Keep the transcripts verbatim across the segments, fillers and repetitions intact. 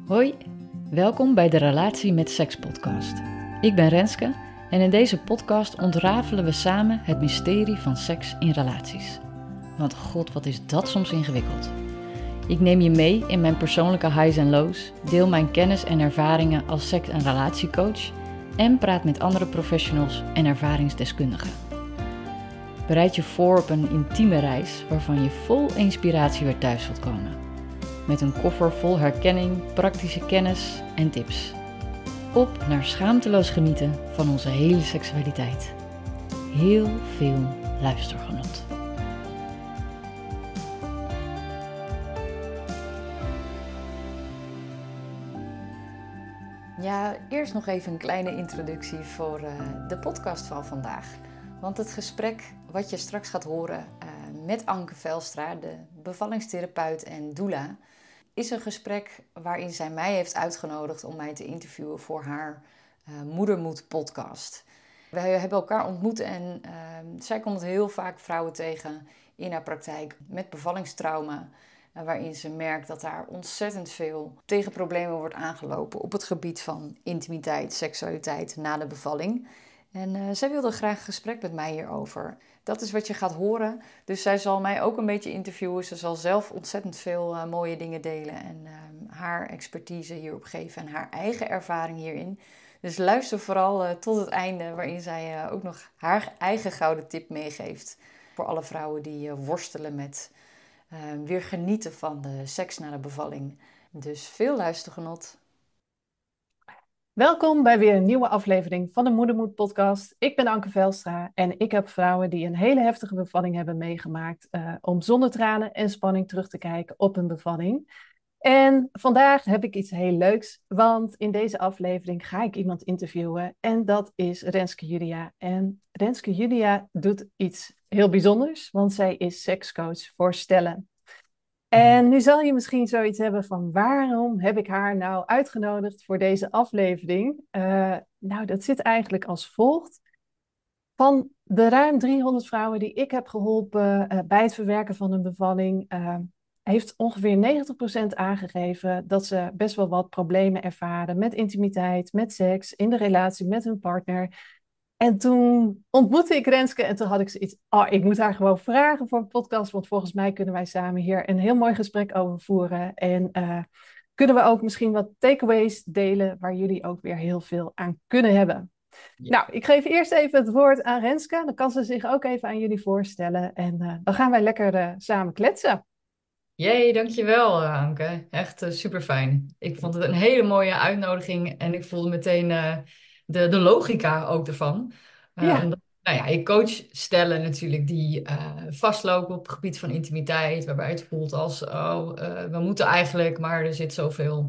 Hoi, welkom bij de Relatie met Seks podcast. Ik ben Renske en in deze podcast ontrafelen we samen het mysterie van seks in relaties. Want god, wat is dat soms ingewikkeld. Ik neem je mee in mijn persoonlijke highs en lows, deel mijn kennis en ervaringen als seks- en relatiecoach en praat met andere professionals en ervaringsdeskundigen. Bereid je voor op een intieme reis waarvan je vol inspiratie weer thuis zult komen. Met een koffer vol herkenning, praktische kennis en tips. Op naar schaamteloos genieten van onze hele seksualiteit. Heel veel luistergenot. Ja, eerst nog even een kleine introductie voor uh, de podcast van vandaag. Want het gesprek wat je straks gaat horen uh, met Anke Velstra, de bevallingstherapeut en doula, is een gesprek waarin zij mij heeft uitgenodigd om mij te interviewen voor haar uh, Moedermoed podcast. Wij hebben elkaar ontmoet en uh, zij komt heel vaak vrouwen tegen in haar praktijk met bevallingstrauma, uh, waarin ze merkt dat daar ontzettend veel tegen problemen wordt aangelopen op het gebied van intimiteit, seksualiteit na de bevalling. En uh, zij wilde graag een gesprek met mij hierover. Dat is wat je gaat horen. Dus zij zal mij ook een beetje interviewen. Ze zal zelf ontzettend veel uh, mooie dingen delen en uh, haar expertise hierop geven en haar eigen ervaring hierin. Dus luister vooral uh, tot het einde, waarin zij uh, ook nog haar eigen gouden tip meegeeft. Voor alle vrouwen die uh, worstelen met uh, weer genieten van de seks na de bevalling. Dus veel luistergenot. Welkom bij weer een nieuwe aflevering van de Moedermoed podcast. Ik ben Anke Velstra en ik heb vrouwen die een hele heftige bevalling hebben meegemaakt uh, om zonder tranen en spanning terug te kijken op hun bevalling. En vandaag heb ik iets heel leuks, want in deze aflevering ga ik iemand interviewen en dat is Renske Julia. En Renske Julia doet iets heel bijzonders, want zij is sekscoach voor stellen. En nu zal je misschien zoiets hebben van waarom heb ik haar nou uitgenodigd voor deze aflevering? Uh, nou, dat zit eigenlijk als volgt. Van de ruim driehonderd vrouwen die ik heb geholpen uh, bij het verwerken van een bevalling, uh, heeft ongeveer negentig procent aangegeven dat ze best wel wat problemen ervaren met intimiteit, met seks, in de relatie met hun partner. En toen ontmoette ik Renske en toen had ik zoiets, oh, ik moet haar gewoon vragen voor een podcast, want volgens mij kunnen wij samen hier een heel mooi gesprek over voeren. En uh, kunnen we ook misschien wat takeaways delen waar jullie ook weer heel veel aan kunnen hebben. Ja. Nou, ik geef eerst even het woord aan Renske, dan kan ze zich ook even aan jullie voorstellen en uh, dan gaan wij lekker uh, samen kletsen. Jee, dankjewel uh, Anke. Echt uh, super fijn. Ik vond het een hele mooie uitnodiging en ik voelde meteen uh, de, de logica ook ervan. Uh, Ja, omdat, nou ja, ik coach stellen natuurlijk die uh, vastlopen op het gebied van intimiteit, waarbij het voelt als, oh, uh, we moeten eigenlijk, maar er zit zoveel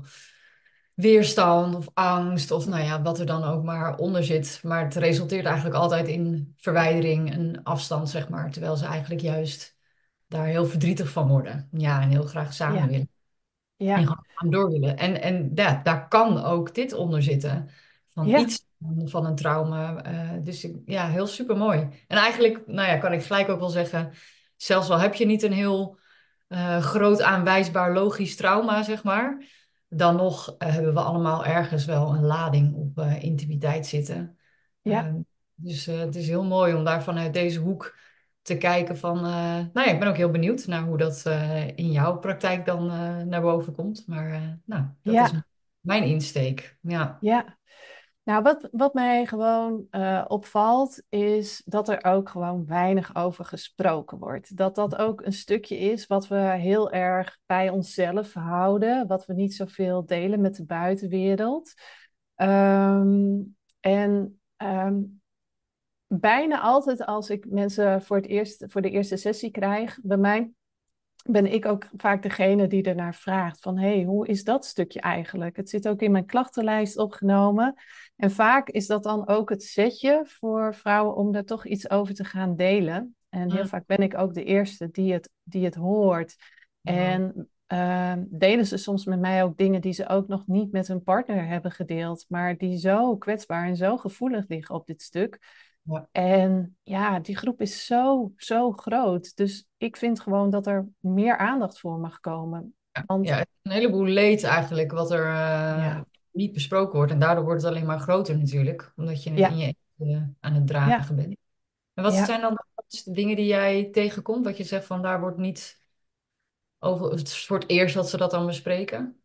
weerstand of angst of nou ja, wat er dan ook maar onder zit. Maar het resulteert eigenlijk altijd in verwijdering en afstand, zeg maar, terwijl ze eigenlijk juist daar heel verdrietig van worden. Ja, en heel graag samen ja, willen. En ja, gewoon aan door willen. En, en ja, daar kan ook dit onder zitten. Van ja, iets van van een trauma. Eh, dus ik- ja, heel super mooi. En eigenlijk, nou ja, kan ik gelijk ook wel zeggen. Zelfs al heb je niet een heel eh, groot aanwijsbaar logisch trauma, zeg maar. Dan nog eh, hebben we allemaal ergens wel een lading op eh, intimiteit zitten. ja. Ehm, dus eh, het is heel mooi om daar vanuit deze hoek te kijken van, eh, nou ja, ik ben ook heel benieuwd naar hoe dat eh, in jouw praktijk dan eh, naar boven komt. Maar eh, nou, dat is Ja, mijn insteek. Ja. ja. Nou, wat, wat mij gewoon uh, opvalt, is dat er ook gewoon weinig over gesproken wordt. Dat dat ook een stukje is wat we heel erg bij onszelf houden, wat we niet zoveel delen met de buitenwereld. Ehm, en ehm, bijna altijd als ik mensen voor het eerst, voor de eerste sessie krijg, bij mij ben ik ook vaak degene die ernaar vraagt van hé, hey, hoe is dat stukje eigenlijk? Het zit ook in mijn klachtenlijst opgenomen. En vaak is dat dan ook het setje voor vrouwen om daar toch iets over te gaan delen. En heel Mm, vaak ben ik ook de eerste die het, die het hoort. mooi. En uh, delen ze soms met mij ook dingen die ze ook nog niet met hun partner hebben gedeeld, maar die zo kwetsbaar en zo gevoelig liggen op dit stuk. Ja. En ja, die groep is zo, zo groot. Dus ik vind gewoon dat er meer aandacht voor mag komen. Ja, Want ja, het is een heleboel leed eigenlijk wat er eh, ja, niet besproken wordt. En daardoor wordt het alleen maar groter natuurlijk, omdat je het in ja, je eentje eh, aan het ja, dragen bent. En wat ja. zijn dan de grootste dingen die jij tegenkomt, wat je zegt van daar wordt niet over, het is voor het eerst dat ze dat dan bespreken?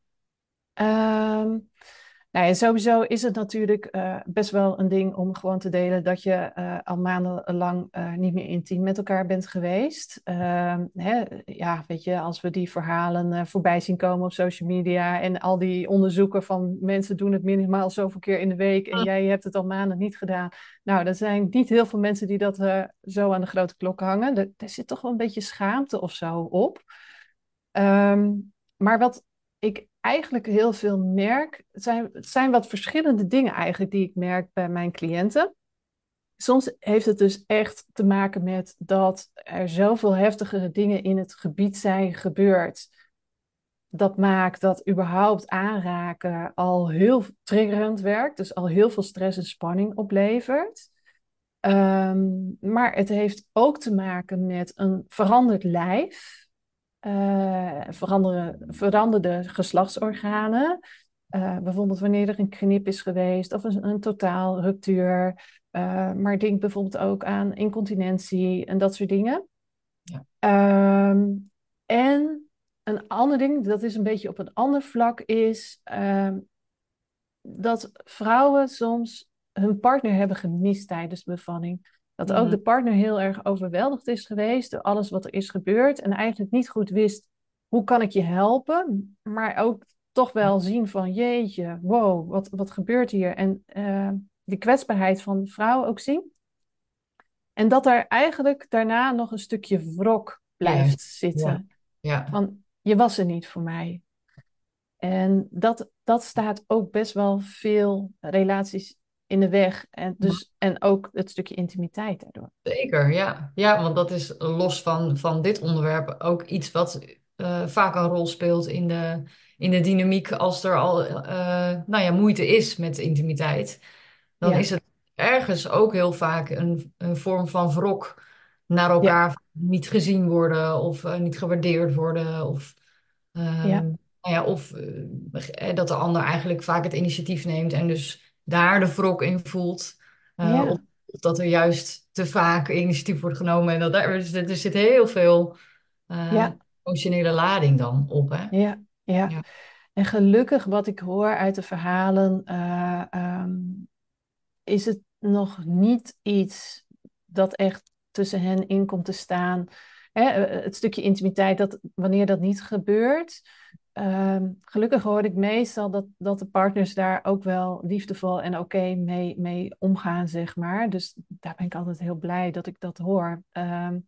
Ehm, nou ja, sowieso is het natuurlijk eh, best wel een ding om gewoon te delen dat je eh, al maandenlang eh, niet meer intiem met elkaar bent geweest. Ehm, hè, ja, weet je, als we die verhalen eh, voorbij zien komen op social media en al die onderzoeken van mensen doen het minimaal zoveel keer in de week en jij hebt het al maanden niet gedaan. Nou, er zijn niet heel veel mensen die dat eh, zo aan de grote klok hangen. Er, er zit toch wel een beetje schaamte of zo op. Ehm, maar wat ik eigenlijk heel veel merk, het zijn, het zijn wat verschillende dingen eigenlijk die ik merk bij mijn cliënten. Soms heeft het dus echt te maken met dat er zoveel heftigere dingen in het gebied zijn gebeurd. Dat maakt dat überhaupt aanraken al heel triggerend werkt, dus al heel veel stress en spanning oplevert. Ehm, maar het heeft ook te maken met een veranderd lijf eh, veranderen, veranderde geslachtsorganen. Eh, bijvoorbeeld wanneer er een knip is geweest of een, een totaalruptuur. Uh, maar denk bijvoorbeeld ook aan incontinentie en dat soort dingen. Ja. Ehm, en een ander ding, dat is een beetje op een ander vlak, is ehm, dat vrouwen soms hun partner hebben gemist tijdens de bevalling. Dat ook Mhm. de partner heel erg overweldigd is geweest door alles wat er is gebeurd. En eigenlijk niet goed wist, hoe kan ik je helpen? Maar ook toch wel zien van, jeetje, wow, wat, wat gebeurt hier? En uh, de kwetsbaarheid van de vrouw ook zien. En dat er eigenlijk daarna nog een stukje wrok blijft Juist. Ja. zitten. Ja. Van, je was er niet voor mij. En dat, dat staat ook best wel veel relaties in de weg. En, dus, en ook het stukje intimiteit daardoor. Zeker, ja. Ja, want dat is los van, van dit onderwerp ook iets wat eh, vaak een rol speelt in de, in de dynamiek als er al eh, nou ja, moeite is met intimiteit. Dan is Ja, het ergens ook heel vaak een, een vorm van wrok naar ja, elkaar niet gezien worden of eh, niet gewaardeerd worden. Of, ehm, ja, nou ja, of eh, dat de ander eigenlijk vaak het initiatief neemt en dus daar de wrok in voelt. Eh, of ja, of dat er juist te vaak initiatief wordt genomen. En dat daar, dus er zit heel veel eh, ja, emotionele lading dan op, hè? ja, ja. Ja. En gelukkig wat ik hoor uit de verhalen, eh, ehm, is het nog niet iets dat echt tussen hen in komt te staan. Hè, eh, het stukje intimiteit, dat wanneer dat niet gebeurt. Ehm, gelukkig hoor ik meestal dat, dat de partners daar ook wel liefdevol en oké mee, mee omgaan, zeg maar. Dus daar ben ik altijd heel blij dat ik dat hoor. Ehm,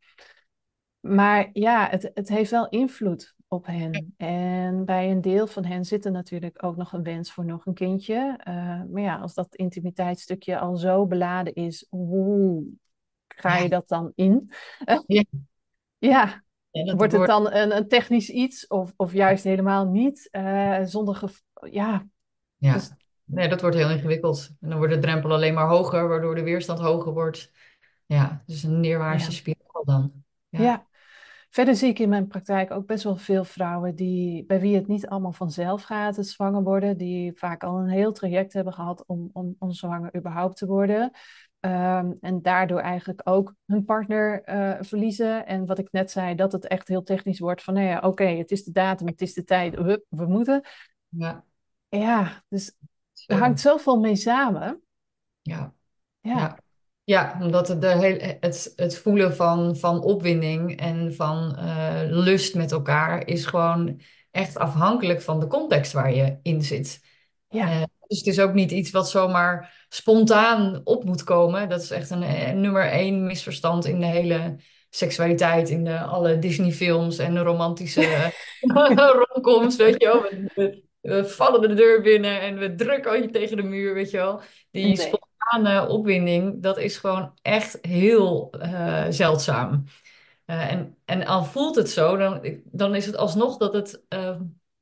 maar ja, het, het heeft wel invloed op hen. En bij een deel van hen zit er natuurlijk ook nog een wens voor nog een kindje. Uh, maar ja, als dat intimiteitsstukje al zo beladen is, hoe ga Ja. je dat dan in? Ja. Ja, En dat wordt het wordt, dan een, een technisch iets of, of juist helemaal niet? Uh, zonder gev- ja, dus ja. Nee, dat wordt heel ingewikkeld. En dan wordt de drempel alleen maar hoger, waardoor de weerstand hoger wordt. Ja, dus een neerwaartse ja. spiraal dan. Ja. Ja, verder zie ik in mijn praktijk ook best wel veel vrouwen die, bij wie het niet allemaal vanzelf gaat, het zwanger worden, die vaak al een heel traject hebben gehad om, om, om zwanger überhaupt te worden. Ehm, en daardoor eigenlijk ook hun partner eh, verliezen. En wat ik net zei, dat het echt heel technisch wordt van, nou ja, oké, het is de datum, het is de tijd, hup, we moeten. Ja. Ja, dus er hangt Zo. zoveel mee samen. Ja. Ja, Ja. Ja, omdat het, de heel, het, het voelen van, van opwinding en van eh, lust met elkaar is gewoon echt afhankelijk van de context waar je in zit. ja, Eh, dus het is ook niet iets wat zomaar spontaan op moet komen. Dat is echt een, eh, nummer één misverstand in de hele seksualiteit, in de, alle Disney-films en de romantische romcoms, weet je wel. We, we- we vallen de deur binnen en we drukken je tegen de muur, weet je wel. Die nee, spontane opwinding, dat is gewoon echt heel eh, zeldzaam. Eh, en, en al voelt het zo, dan, dan is het alsnog dat het eh,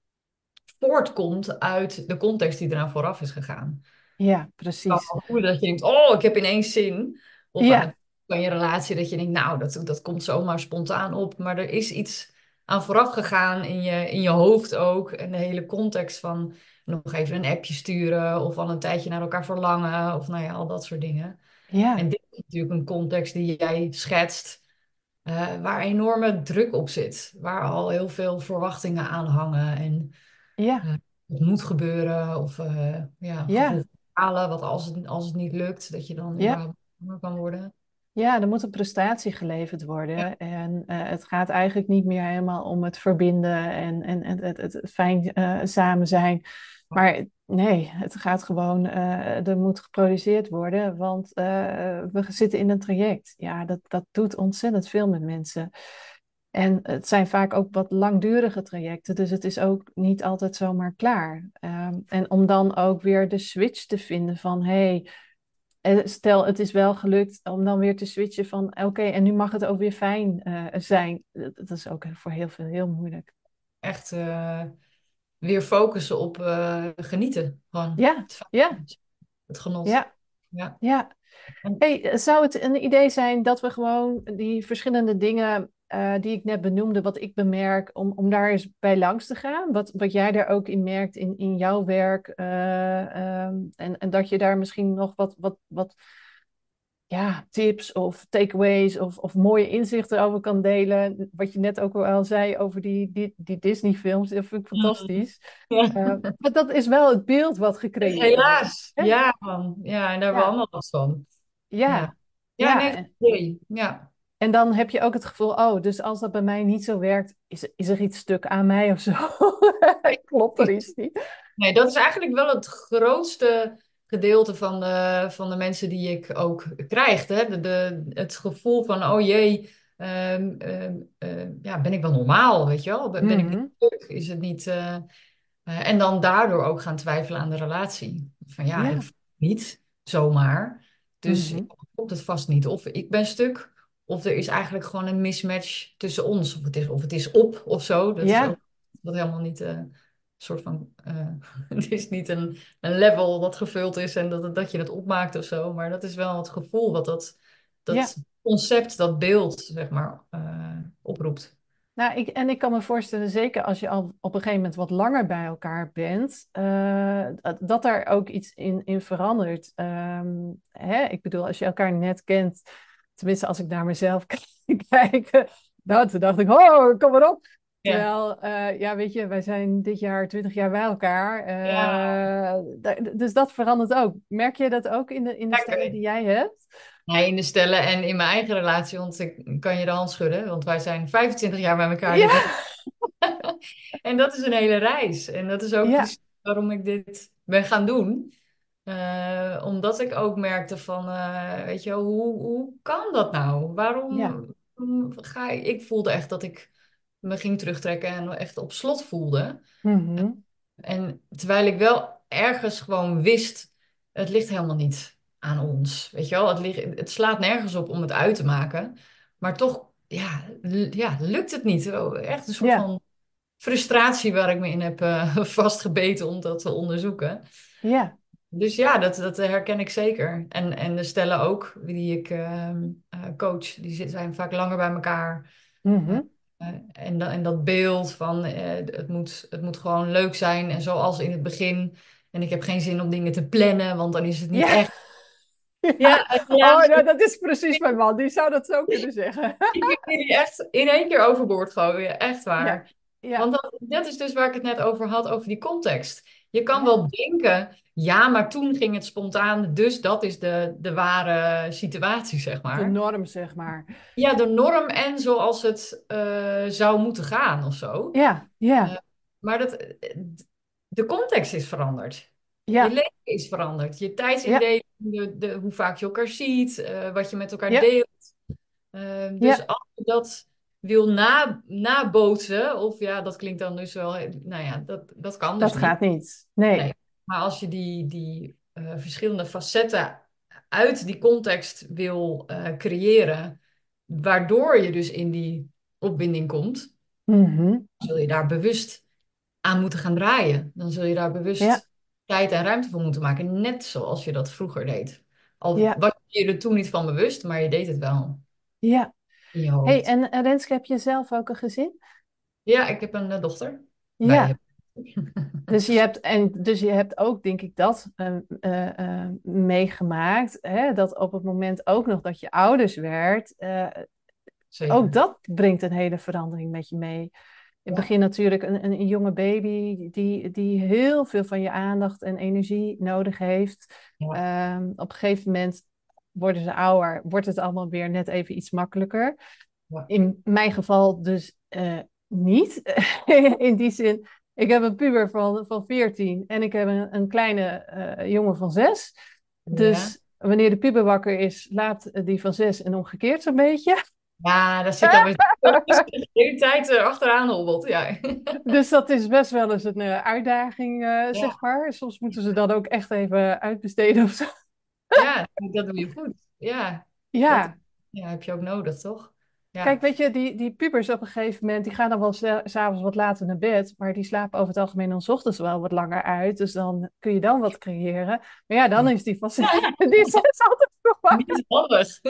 voortkomt uit de context die eraan vooraf is gegaan. ja, Kan precies. wel voelen dat je denkt, oh, ik heb ineens zin. Of aan Ja, het van je relatie dat je denkt, nou, dat, dat komt zomaar spontaan op. Maar er is iets aan vooraf gegaan in je, in je hoofd ook. En de hele context van nog even een appje sturen of al een tijdje naar elkaar verlangen of nou ja, al dat soort dingen. En Ja, dit is natuurlijk een context die jij schetst, eh, waar enorme druk op zit, waar al heel veel verwachtingen aan hangen en ja, eh, het moet gebeuren of eh, ja, gevoel ja, van falen, wat als het, als het niet lukt, dat je dan ja. überhaupt zwanger kan worden. Ja, er moet een prestatie geleverd Ja, worden. En eh, het gaat eigenlijk niet meer helemaal om het verbinden en, en, en het, het, het fijn eh, samen zijn. Maar nee, het gaat gewoon, eh, er moet geproduceerd worden, want eh, we zitten in een traject. Ja, dat, dat doet ontzettend veel met mensen. En het zijn vaak ook wat langdurige trajecten, dus het is ook niet altijd zomaar klaar. Ehm, en om dan ook weer de switch te vinden van, hey, eh, stel, het is wel gelukt om dan weer te switchen van oké, en nu mag het ook weer fijn eh, zijn. Dat, dat is ook voor heel veel heel moeilijk. echt eh, weer focussen op eh, genieten. Gewoon Ja, het, fijn, ja, het genot. ja, Ja. ja. En, Hey, zou het een idee zijn dat we gewoon die verschillende dingen eh, die ik net benoemde, wat ik bemerk, om, om daar eens bij langs te gaan? Wat, wat jij daar ook in merkt in, in jouw werk. eh, ehm, en, en dat je daar misschien nog wat, wat, wat ja, tips of takeaways of, of mooie inzichten over kan delen. Wat je net ook al zei over die, die, die Disney-films, dat vind ik Mm, fantastisch. ja. Eh, maar dat is wel het beeld wat gecreëerd wordt. Helaas. Hè? Ja, man. Ja, en daar hebben we Ja, allemaal last van. Ja. ja, Ja, ja. nee, goed En idee. Ja. en dan heb je ook het gevoel, oh, dus als dat bij mij niet zo werkt, is, is er iets stuk aan mij of zo? Klopt er iets niet? Nee, dat is eigenlijk wel het grootste gedeelte van de, van de mensen die ik ook krijg. Hè? De, de, het gevoel van, oh jee, ehm, ehm, ehm, ja, ben ik wel normaal, weet je wel? Ben, ben ik niet Mhm. druk? Is het niet... eh, eh, en dan daardoor ook gaan twijfelen aan de relatie. Van ja, ik Ja. voel het niet zomaar. Dus Mhm. klopt het vast niet. Of ik ben stuk, of er is eigenlijk gewoon een mismatch tussen ons. Of het is, of het is op of zo. Dat is ook Ja, wat helemaal niet eh, een soort van. eh, het is niet een, een level dat gevuld is en dat, dat je het opmaakt of zo. Maar dat is wel het gevoel wat dat, ja. dat concept, dat beeld, zeg maar, eh, oproept. Nou, ik, en ik kan me voorstellen, zeker als je al op een gegeven moment wat langer bij elkaar bent, eh, dat, dat daar ook iets in, in verandert. Ehm, hè? Ik bedoel, als je elkaar net kent, tenminste als ik naar mezelf kijk, nou, toen dacht ik, oh, kom maar op. Ja, Terwijl, eh, ja, weet je, wij zijn dit jaar twintig jaar bij elkaar. ja, eh, da- dus dat verandert ook. Merk je dat ook in de, in de stellen die lekker. jij hebt? Nee, in de stellen en in mijn eigen relatie, want ik kan je de hand schudden, want wij zijn vijfentwintig jaar bij elkaar Ja, dit jaar. En dat is een hele reis. En dat is ook ja, precies waarom ik dit ben gaan doen. Eh, omdat ik ook merkte van, eh, weet je wel, hoe, hoe kan dat nou? ja. Waarom, waarom ga ik... Ik voelde echt dat ik me ging terugtrekken en echt op slot voelde. Mhm. En terwijl ik wel ergens gewoon wist, het ligt helemaal niet aan ons. Weet je wel, het, ligt, het slaat nergens op om het uit te maken. Maar toch, ja, l- ja lukt het niet. Oh, echt een soort Ja, van frustratie waar ik me in heb eh, vastgebeten om dat te onderzoeken. ja. Dus ja, dat, dat herken ik zeker. En, en de stellen ook, die ik ehm, eh, coach, die zit- zijn vaak langer bij elkaar. Eh, Mhm. eh, en, da- en dat beeld van eh, het moet, het moet gewoon leuk zijn en zoals in het begin. En ik heb geen zin om dingen te plannen, want dan is het niet Ja. echt. Ja. Ja, en ja, Oh, nou, dat is precies mijn man. Die zou dat zo kunnen zeggen. ik wil die echt in één keer overboord gooien, echt Ja, waar. ja, Want dat, dat is dus waar ik het net over had, over die context. Je kan ja. wel denken, ja, maar toen ging het spontaan, dus dat is de, de ware situatie, zeg De maar. norm, zeg maar. Ja, de norm en zoals het eh, zou moeten gaan of zo. Ja, Eh, ja, maar dat, de context is veranderd. Je ja, leven is veranderd. Je ja, tijdsindeling, de, de, hoe vaak je elkaar ziet, eh, wat je met elkaar ja, deelt. Eh, dus ja. als je dat wil na, nabootsen, of ja, dat klinkt dan dus wel, nou ja, dat, dat kan dus Dat niet. gaat niet. Nee. Nee. Maar als je die, die eh, verschillende facetten uit die context wil eh, creëren, waardoor je dus in die opwinding komt, Mhm. zul je daar bewust aan moeten gaan draaien. Dan zul je daar Ja, bewust tijd en ruimte voor moeten maken, net zoals je dat vroeger deed. Al ja, was je er toen niet van bewust, maar je deed het wel ja. in je Hey, hoofd. en en Renske, heb je zelf ook een gezin? Ja, ik heb een eh, dochter. Wij Ja, hebben. dus je hebt, en dus je hebt ook, denk ik, dat eh, eh, eh, meegemaakt. Hè? Dat op het moment ook nog dat je ouders werd, eh, ook Zeker. dat brengt een hele verandering met je mee. In het Ja. begin natuurlijk een, een, een jonge baby die, die heel veel van je aandacht en energie nodig heeft. Ja. Ehm, op een gegeven moment worden ze ouder, wordt het allemaal weer net even iets makkelijker. Ja. In mijn geval dus eh, niet. In die zin, ik heb een puber van, van veertien en ik heb een, een kleine eh, jongen van zes. Ja. Dus wanneer de puber wakker is, laat die van zes en omgekeerd zo'n beetje. Ja, daar zit dan weer de hele tijd eh, achteraan hobbelt. Ja. Dus dat is best wel eens een uh, uitdaging, uh, Ja. zeg maar. Soms moeten ze dat ook echt even uitbesteden of zo. Ja, dat doe je goed. Ja, dat Ja, ja, heb je ook nodig, toch? kijk, Ja. weet je, die, die pubers op een gegeven moment, die gaan dan wel s- s'avonds wat later naar bed, maar die slapen over het algemeen dan 's ochtends wel wat langer uit. Dus dan kun je dan wat creëren. Maar ja, dan Ja. is die van die is altijd nog wakker. Niet handig.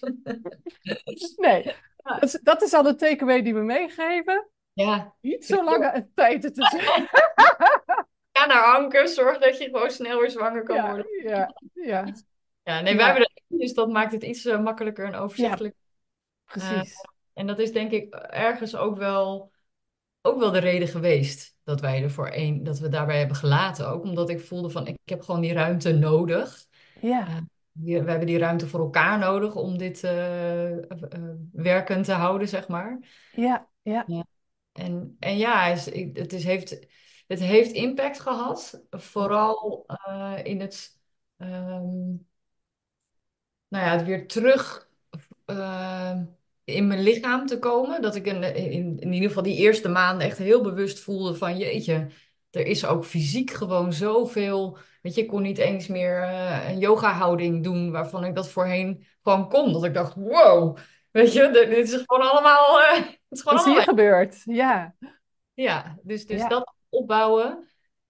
Nee, Ja. dat is, dat is al de takeaway die we meegeven. Ja. Niet zo lange tijd ertussen. Ga naar Anke, zorg dat je gewoon snel weer zwanger kan Ja, worden. ja, ja. Ja, nee, wij hebben Maar dat niet, dus dat maakt het iets eh, makkelijker en ja, overzichtelijk. Eh, precies. en dat is denk ik ergens ook wel, ook wel de reden geweest dat wij er voor één, dat we daarbij hebben gelaten. Ook omdat ik voelde van, ik heb gewoon die ruimte nodig. Ja, Eh, die- we hebben die ruimte voor elkaar nodig om dit eh, eh, eh, werkend te houden, zeg maar. ja, ja. Ja. En, en ja, hij is- ik- het is, heeft, het heeft impact gehad, vooral eh, in het, ehm, nou ja, het weer terug eh, in mijn lichaam te komen. Dat ik in, in, in ieder geval die eerste maanden echt heel bewust voelde van, jeetje, er is ook fysiek gewoon zoveel. Weet je, ik kon niet eens meer eh, een yoga-houding doen waarvan ik dat voorheen gewoon kon. Dat ik dacht, wow, weet je, dit dit is gewoon allemaal, eh, het is gewoon Dat is hier allemaal. gebeurd. Ja, Ja, dus, dus ja. dat opbouwen.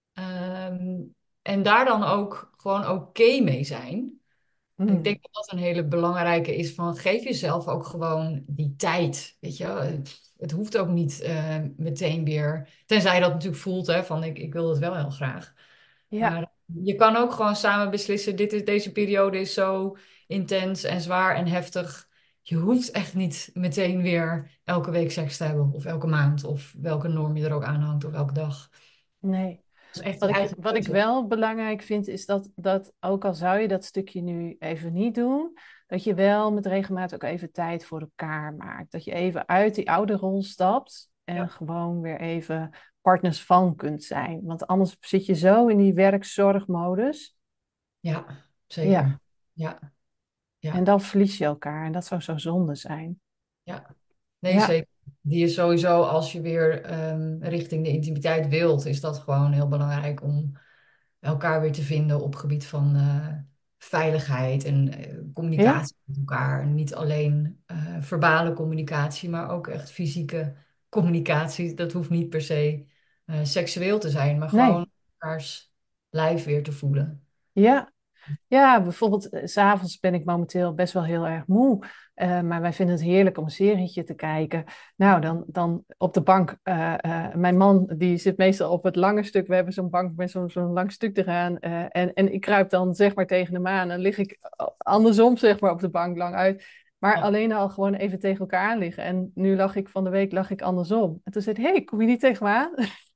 Ehm, en daar dan ook gewoon oké mee zijn. En ik Mm. denk dat dat een hele belangrijke is van geef jezelf ook gewoon die tijd. Weet je, wel. het, het hoeft ook niet eh, meteen weer. Tenzij je dat natuurlijk voelt, hè, van ik, ik wil het wel heel graag. Ja, Maar je kan ook gewoon samen beslissen, dit is, deze periode is zo intens en zwaar en heftig. Je hoeft echt niet meteen weer elke week seks te hebben, of elke maand, of welke norm je er ook aan hangt, of elke dag. nee. Dat is echt je Wat ik, eigen wat ik keuze. wel belangrijk vind, is dat, dat ook al zou je dat stukje nu even niet doen, dat je wel met regelmaat ook even tijd voor elkaar maakt. Dat je even uit die oude rol stapt en Ja, gewoon weer even partners van kunt zijn. Want anders zit je zo in die werkzorgmodus. ja, Ja, zeker. Ja, en ja, dan verlies je elkaar en dat zou zo zonde zijn. ja. Nee, Ja, zeker. Die is sowieso, als je weer ehm, richting de intimiteit wilt, is dat gewoon heel belangrijk om elkaar weer te vinden op gebied van eh, veiligheid en eh, ja, communicatie met elkaar. En niet alleen eh, verbale communicatie, maar ook echt fysieke communicatie. Dat hoeft niet per se eh, seksueel te zijn, maar nee, gewoon elkaars lijf weer te voelen. ja. Ja, bijvoorbeeld, eh, 's avonds ben ik momenteel best wel heel erg moe. Eh, maar wij vinden het heerlijk om een serietje te kijken. Nou, dan, dan op de bank. eh, eh, mijn man die zit meestal op het lange stuk. We hebben zo'n bank met zo'n zo'n lang stuk eraan. eh, en, en ik kruip dan zeg maar tegen hem aan. En lig ik andersom zeg maar op de bank lang uit. Maar Ja. alleen al gewoon even tegen elkaar aan liggen. En nu lag ik van de week lag ik andersom. En toen zei hij, hey, kom je niet tegen me aan?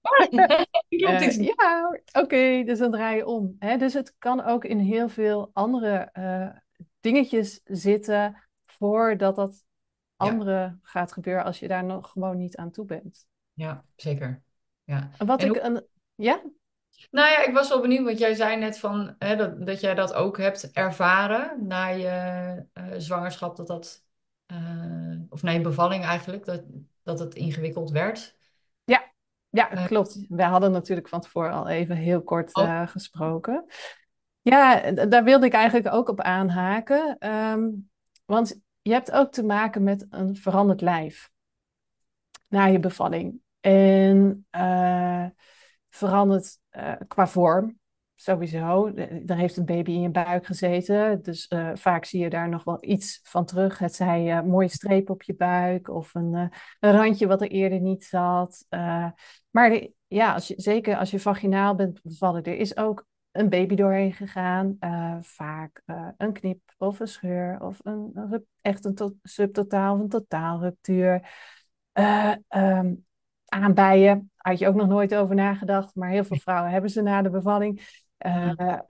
Klopt Eh, iets niet. ja, oké, dus dan draai je om. Hè? Dus het kan ook in heel veel andere eh, dingetjes zitten voordat dat Ja, andere gaat gebeuren als je daar nog gewoon niet aan toe bent. ja, zeker. Ja. En wat En ik hoe, een, ja, nou ja, ik was wel benieuwd, want jij zei net van, hè, dat, dat jij dat ook hebt ervaren na je eh, zwangerschap, dat dat, eh, of na je bevalling eigenlijk, dat, dat het ingewikkeld werd. ja, ja, Eh, klopt. We hadden natuurlijk van tevoren al even heel kort oh, eh, gesproken. Ja, d- daar wilde ik eigenlijk ook op aanhaken. Ehm, want je hebt ook te maken met een veranderd lijf na je bevalling. En eh, verandert eh, qua vorm. sowieso. Er heeft een baby in je buik gezeten. Dus uh, vaak zie je daar nog wel iets van terug. Het zij uh, mooie streep op je buik of een, uh, een randje wat er eerder niet zat. Uh, maar de, ja, als je, zeker als je vaginaal bent bevallen, er is ook een baby doorheen gegaan. Uh, vaak uh, een knip of een scheur of een, een echt een to- subtotaal of een totaalruptuur. Uh, um, aanbijen, had je ook nog nooit over nagedacht, maar heel veel vrouwen hebben ze na de bevalling. Mm. Uh,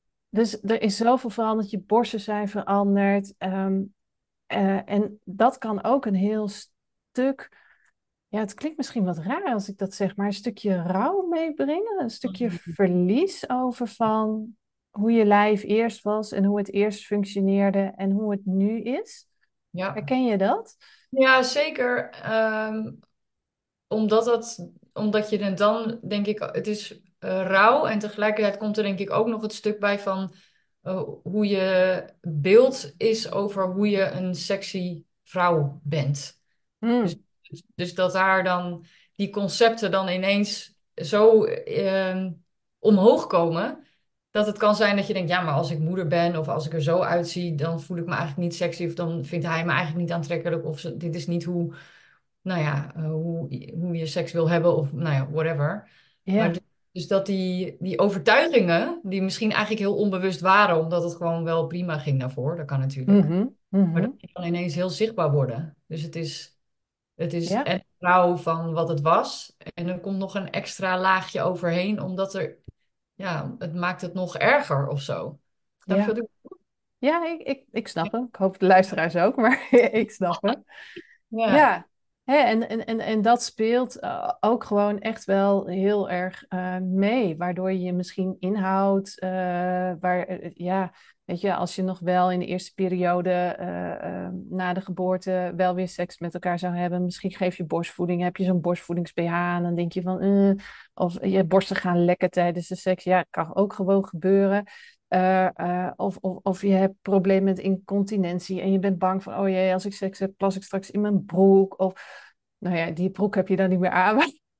dus er is zoveel veranderd, je borsten zijn veranderd. Um, uh, en dat kan ook een heel stuk, ja, het klinkt misschien wat raar als ik dat zeg, maar een stukje rouw meebrengen. Een stukje verlies over van hoe je lijf eerst was en hoe het eerst functioneerde en hoe het nu is. Ja. Herken je dat? Ja, zeker. Ehm, omdat dat, omdat je het dan, denk ik, het is eh, rauw en tegelijkertijd komt er denk ik ook nog het stuk bij van eh, hoe je beeld is over hoe je een sexy vrouw bent. Dus, Mm. dus dus dat daar dan die concepten dan ineens zo ehm, omhoog komen. Dat het kan zijn dat je denkt, ja, maar als ik moeder ben of als ik er zo uitzie, dan voel ik me eigenlijk niet sexy of dan vindt hij me eigenlijk niet aantrekkelijk of ze- dit is niet hoe, nou ja, eh, hoe, hoe je seks wil hebben of nou ja, whatever. Maar Ja. dus, dus dat die, die overtuigingen, die misschien eigenlijk heel onbewust waren, omdat het gewoon wel prima ging daarvoor, dat kan natuurlijk. Mhm. Maar dat Mhm. die dan ineens heel zichtbaar worden. Dus het is, het is Ja. en trouw van wat het was. En er komt nog een extra laagje overheen, omdat er, ja, het maakt het nog erger of zo. Snap je wat Ja. ik Ja, ik, ik, ik snap hem. Ik hoop de luisteraars ook, maar ik snap hem. bedoel? Ja. Ja, hè, en, en, en, en dat speelt eh, ook gewoon echt wel heel erg eh, mee, waardoor je je misschien inhoudt, eh, waar, eh, ja, weet je, als je nog wel in de eerste periode eh, eh, na de geboorte wel weer seks met elkaar zou hebben, misschien geef je borstvoeding, heb je zo'n borstvoedings-B H en dan denk je van, eh, of je borsten gaan lekken tijdens de seks, ja, kan ook gewoon gebeuren. Uh, uh, of, of, of je hebt problemen met incontinentie en je bent bang van, oh jee, als ik seks heb, plas ik straks in mijn broek. Of, nou ja, die broek heb je dan niet meer aan.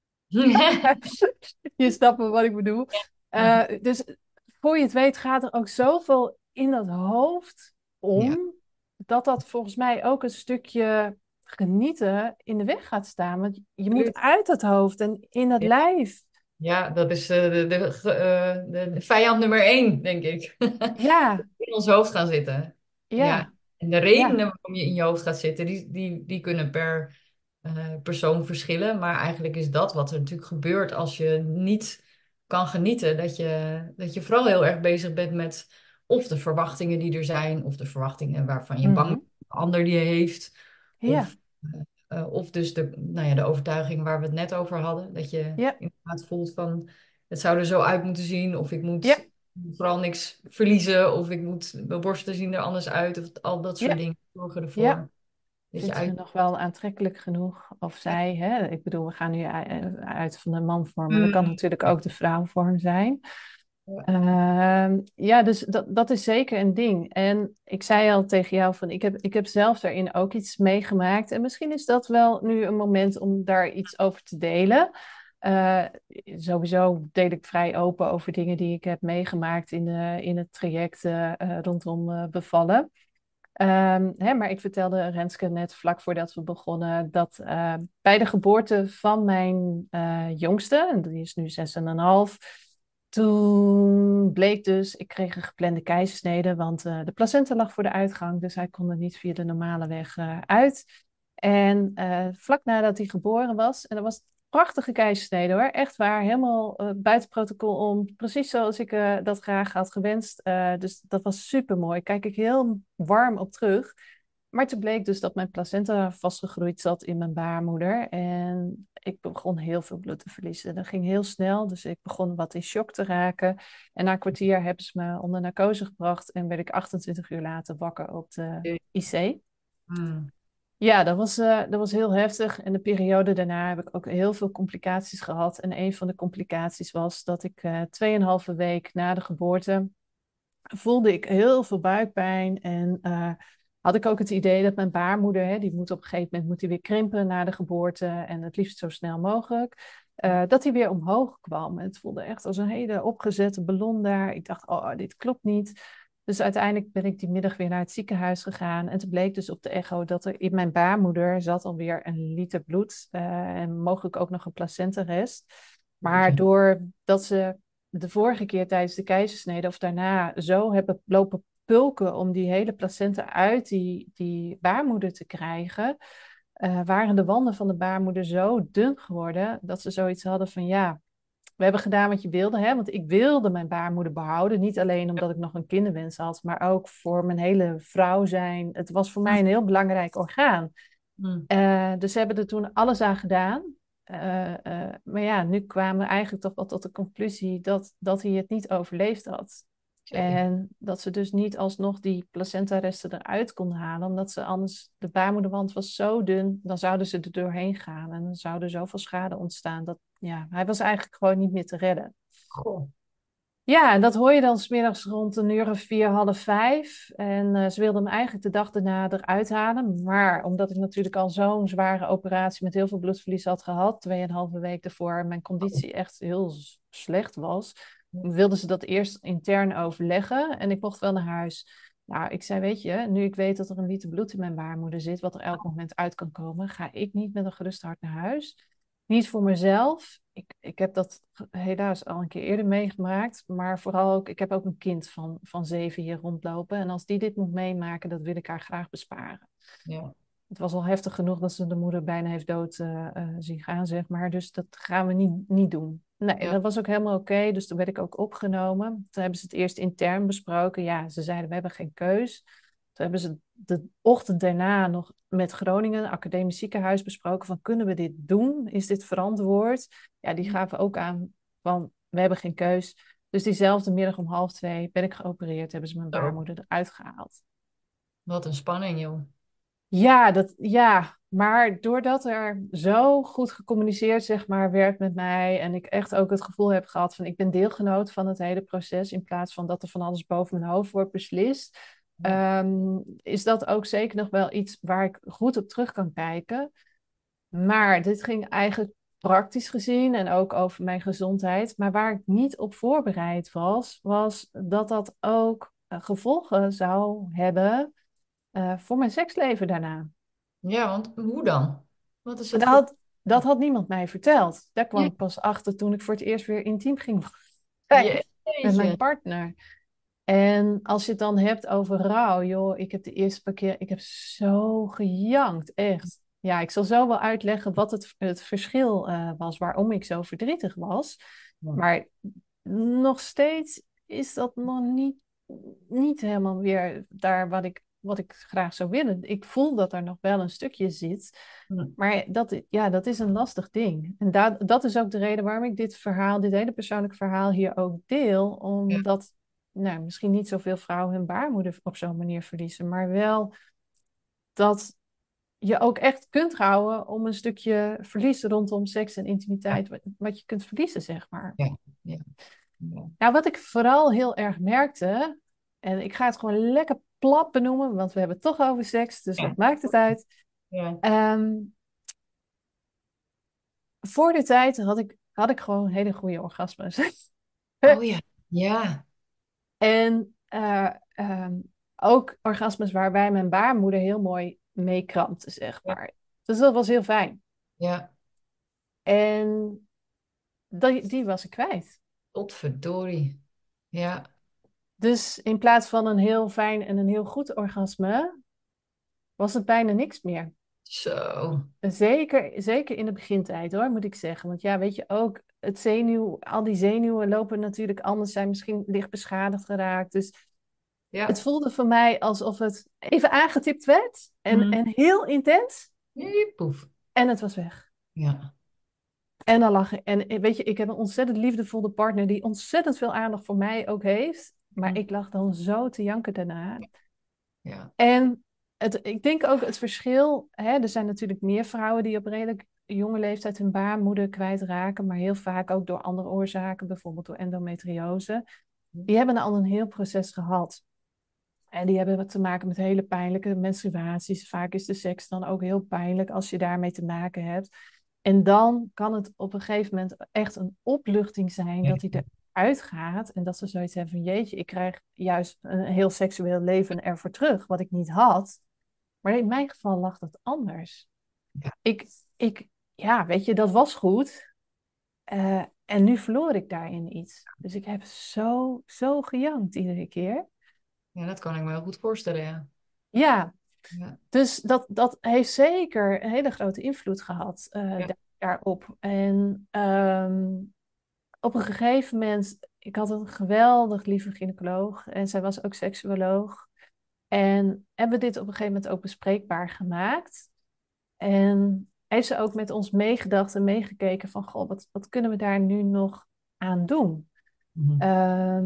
Je snapt wel wat ik bedoel. Uh, dus voor je het weet gaat er ook zoveel in dat hoofd Ja. om, dat dat volgens mij ook een stukje genieten in de weg gaat staan. Want je moet uit het hoofd en in het Ja. lijf. Ja, dat is eh, de, de, ge- eh, de, de vijand nummer één, denk ik. Ja, In ons hoofd gaan zitten. Ja. ja, En de ja. redenen waarom je in je hoofd gaat zitten, die, die, die kunnen per eh, persoon verschillen. Maar eigenlijk is dat wat er natuurlijk gebeurt als je niet kan genieten. Dat je, dat je vooral heel erg bezig bent met of de verwachtingen die er zijn, of de verwachtingen waarvan je bang bent Mhm. dat de ander die heeft. Ja, Of, eh, eh, of dus de, nou ja, de overtuiging waar we het net over hadden. Dat je ja, inderdaad voelt van het zou er zo uit moeten zien. Of ik ja, moet vooral niks verliezen. Of ik moet, mijn borsten zien er anders uit. Of al dat soort ja, dingen zorgen ja. ervoor dat je Vindt ze uit... nog wel aantrekkelijk genoeg? Of zij, hè? Ik bedoel, we gaan nu u- uit van de manvorm, maar dat kan Mm. natuurlijk ook de vrouwvorm zijn. Ja. Ehm, ja, dus dat, dat is zeker een ding. En ik zei al tegen jou van, ik heb, ik heb zelf daarin ook iets meegemaakt. En misschien is dat wel nu een moment om daar iets over te delen. Eh, Sowieso deel ik vrij open over dingen die ik heb meegemaakt in, de, in het traject eh, eh, rondom eh, bevallen. Ehm, hè, maar ik vertelde Renske net vlak voordat we begonnen dat eh, bij de geboorte van mijn eh, jongste, en die is nu zes en een half, toen bleek dus, ik kreeg een geplande keizersnede, want eh, de placenta lag voor de uitgang, dus hij kon er niet via de normale weg eh, uit. En eh, vlak nadat hij geboren was, en dat was een prachtige keizersnede hoor, echt waar, helemaal eh, buiten protocol om, precies zoals ik eh, dat graag had gewenst. Eh, dus dat was super mooi, kijk ik heel warm op terug. Maar toen bleek dus dat mijn placenta vastgegroeid zat in mijn baarmoeder. En ik begon heel veel bloed te verliezen. Dat ging heel snel, dus ik begon wat in shock te raken. En na een kwartier hebben ze me onder narcose gebracht en werd ik achtentwintig uur later wakker op de I C. Mm. Ja, dat was, eh, dat was heel heftig. En de periode daarna heb ik ook heel veel complicaties gehad. En een van de complicaties was dat ik eh tweeënhalve week na de geboorte voelde ik heel veel buikpijn. En eh, had ik ook het idee dat mijn baarmoeder, hè, die moet op een gegeven moment moet die weer krimpen na de geboorte. En het liefst zo snel mogelijk. uh, dat hij weer omhoog kwam. En het voelde echt als een hele opgezette ballon daar. Ik dacht, oh, dit klopt niet. Dus uiteindelijk ben ik die middag weer naar het ziekenhuis gegaan. En toen bleek dus op de echo dat er in mijn baarmoeder zat alweer een liter bloed. Uh, en mogelijk ook nog een placentarest. Maar doordat ze de vorige keer tijdens de keizersnede of daarna zo hebben lopen pulken om die hele placenta uit die, die baarmoeder te krijgen, uh, waren de wanden van de baarmoeder zo dun geworden dat ze zoiets hadden van ja, we hebben gedaan wat je wilde, hè? Want ik wilde mijn baarmoeder behouden. Niet alleen omdat ik nog een kinderwens had, maar ook voor mijn hele vrouw zijn. Het was voor mij een heel belangrijk orgaan. Mm. Uh, dus ze hebben er toen alles aan gedaan. Uh, uh, maar ja, nu kwamen we eigenlijk toch wel tot de conclusie dat, dat hij het niet overleefd had. Okay. En dat ze dus niet alsnog die placentaresten eruit konden halen, omdat ze anders, de baarmoederwand was zo dun, dan zouden ze er doorheen gaan en dan zou er zoveel schade ontstaan. Dat, ja, hij was eigenlijk gewoon niet meer te redden. Goh. Ja, en dat hoor je dan 's middags rond een uur of vier, half vijf. En uh, ze wilden hem eigenlijk de dag daarna eruit halen. Maar omdat ik natuurlijk al zo'n zware operatie met heel veel bloedverlies had gehad, tweeënhalve week ervoor, mijn conditie echt heel slecht was, wilden ze dat eerst intern overleggen. En ik mocht wel naar huis. Nou, ik zei, weet je, nu ik weet dat er een liter bloed in mijn baarmoeder zit, wat er elk moment uit kan komen, ga ik niet met een gerust hart naar huis. Niet voor mezelf. Ik, ik heb dat helaas al een keer eerder meegemaakt. Maar vooral ook, ik heb ook een kind van, van zeven hier rondlopen. En als die dit moet meemaken, dat wil ik haar graag besparen. Ja. Het was al heftig genoeg dat ze de moeder bijna heeft dood uh, uh, zien gaan, zeg maar. Dus dat gaan we niet, niet doen. Nee, ja. Dat was ook helemaal oké. Okay, dus toen werd ik ook opgenomen. Toen hebben ze het eerst intern besproken. Ja, ze zeiden, we hebben geen keus. Toen hebben ze de ochtend daarna nog met Groningen, academisch ziekenhuis, besproken van kunnen we dit doen? Is dit verantwoord? Ja, die gaven ook aan van we hebben geen keus. Dus diezelfde middag om half twee ben ik geopereerd, hebben ze mijn baarmoeder eruit gehaald. Wat een spanning, joh. Ja, dat, ja, maar doordat er zo goed gecommuniceerd zeg maar, werd met mij en ik echt ook het gevoel heb gehad van ik ben deelgenoot van het hele proces in plaats van dat er van alles boven mijn hoofd wordt beslist, ja. um, is dat ook zeker nog wel iets waar ik goed op terug kan kijken. Maar dit ging eigenlijk praktisch gezien en ook over mijn gezondheid, maar waar ik niet op voorbereid was, was dat dat ook uh, gevolgen zou hebben Uh, voor mijn seksleven daarna. Ja, want hoe dan? Wat is het? Dat had, dat had niemand mij verteld. Daar kwam Ja. ik pas achter toen ik voor het eerst weer intiem ging Jeetje. met mijn partner. En als je het dan hebt over rouw, joh, ik heb de eerste paar keer, ik heb zo gejankt, echt. Ja, ik zal zo wel uitleggen wat het, het verschil uh, was, waarom ik zo verdrietig was. Ja. Maar nog steeds is dat nog niet, niet helemaal weer daar wat ik wat ik graag zou willen. Ik voel dat er nog wel een stukje zit. Maar dat, ja, dat is een lastig ding. En da- dat is ook de reden waarom ik dit verhaal, dit hele persoonlijke verhaal hier ook deel. Omdat ja. nou, misschien niet zoveel vrouwen hun baarmoeder op zo'n manier verliezen. Maar wel dat je ook echt kunt houden om een stukje verlies rondom seks en intimiteit. Ja. Wat, wat je kunt verliezen, zeg maar. Ja. Ja. Ja. Nou, wat ik vooral heel erg merkte. En ik ga het gewoon lekker plat benoemen, want we hebben het toch over seks, dus ja. Wat maakt het uit? Ja. Um, voor de tijd had ik, had ik gewoon hele goede orgasmes. Oh ja, ja. En uh, um, ook orgasmes waarbij mijn baarmoeder heel mooi meekrampte, zeg maar. Ja. Dus dat was heel fijn. Ja. En die, die was ik kwijt. Potverdorie. Ja. Dus in plaats van een heel fijn en een heel goed orgasme, was het bijna niks meer. Zo. Zeker, zeker in de begintijd hoor, moet ik zeggen. Want ja, weet je ook, het zenuw, al die zenuwen lopen natuurlijk anders, zijn misschien licht beschadigd geraakt. Dus ja. Het voelde voor mij alsof het even aangetipt werd en, mm. en heel intens. Nee, poef. En het was weg. Ja. En dan lag ik. En weet je, ik heb een ontzettend liefdevolle partner die ontzettend veel aandacht voor mij ook heeft. Maar mm. ik lag dan zo te janken daarna. Ja. En het, ik denk ook het verschil, hè, er zijn natuurlijk meer vrouwen die op redelijk jonge leeftijd hun baarmoeder kwijtraken, maar heel vaak ook door andere oorzaken, bijvoorbeeld door endometriose. Die hebben al een heel proces gehad. En die hebben wat te maken met hele pijnlijke menstruaties. Vaak is de seks dan ook heel pijnlijk als je daarmee te maken hebt. En dan kan het op een gegeven moment echt een opluchting zijn Ja. dat hij eruit gaat. En dat ze zoiets hebben van jeetje, ik krijg juist een heel seksueel leven ervoor terug, wat ik niet had. Maar in mijn geval lag dat anders. Ja. Ik, ik ja, weet je, dat was goed. Eh, en nu verloor ik daarin iets. Dus ik heb zo, zo gejankt iedere keer. Ja, dat kan ik me heel goed voorstellen, ja. Ja, Ja. dus dat, dat heeft zeker een hele grote invloed gehad eh, Ja. da- daarop. En ehm, op een gegeven moment, ik had een geweldig lieve gynaecoloog en zij was ook seksuoloog. En hebben we dit op een gegeven moment ook bespreekbaar gemaakt. En heeft ze ook met ons meegedacht en meegekeken van, goh, wat, wat kunnen we daar nu nog aan doen? Mhm. Ehm,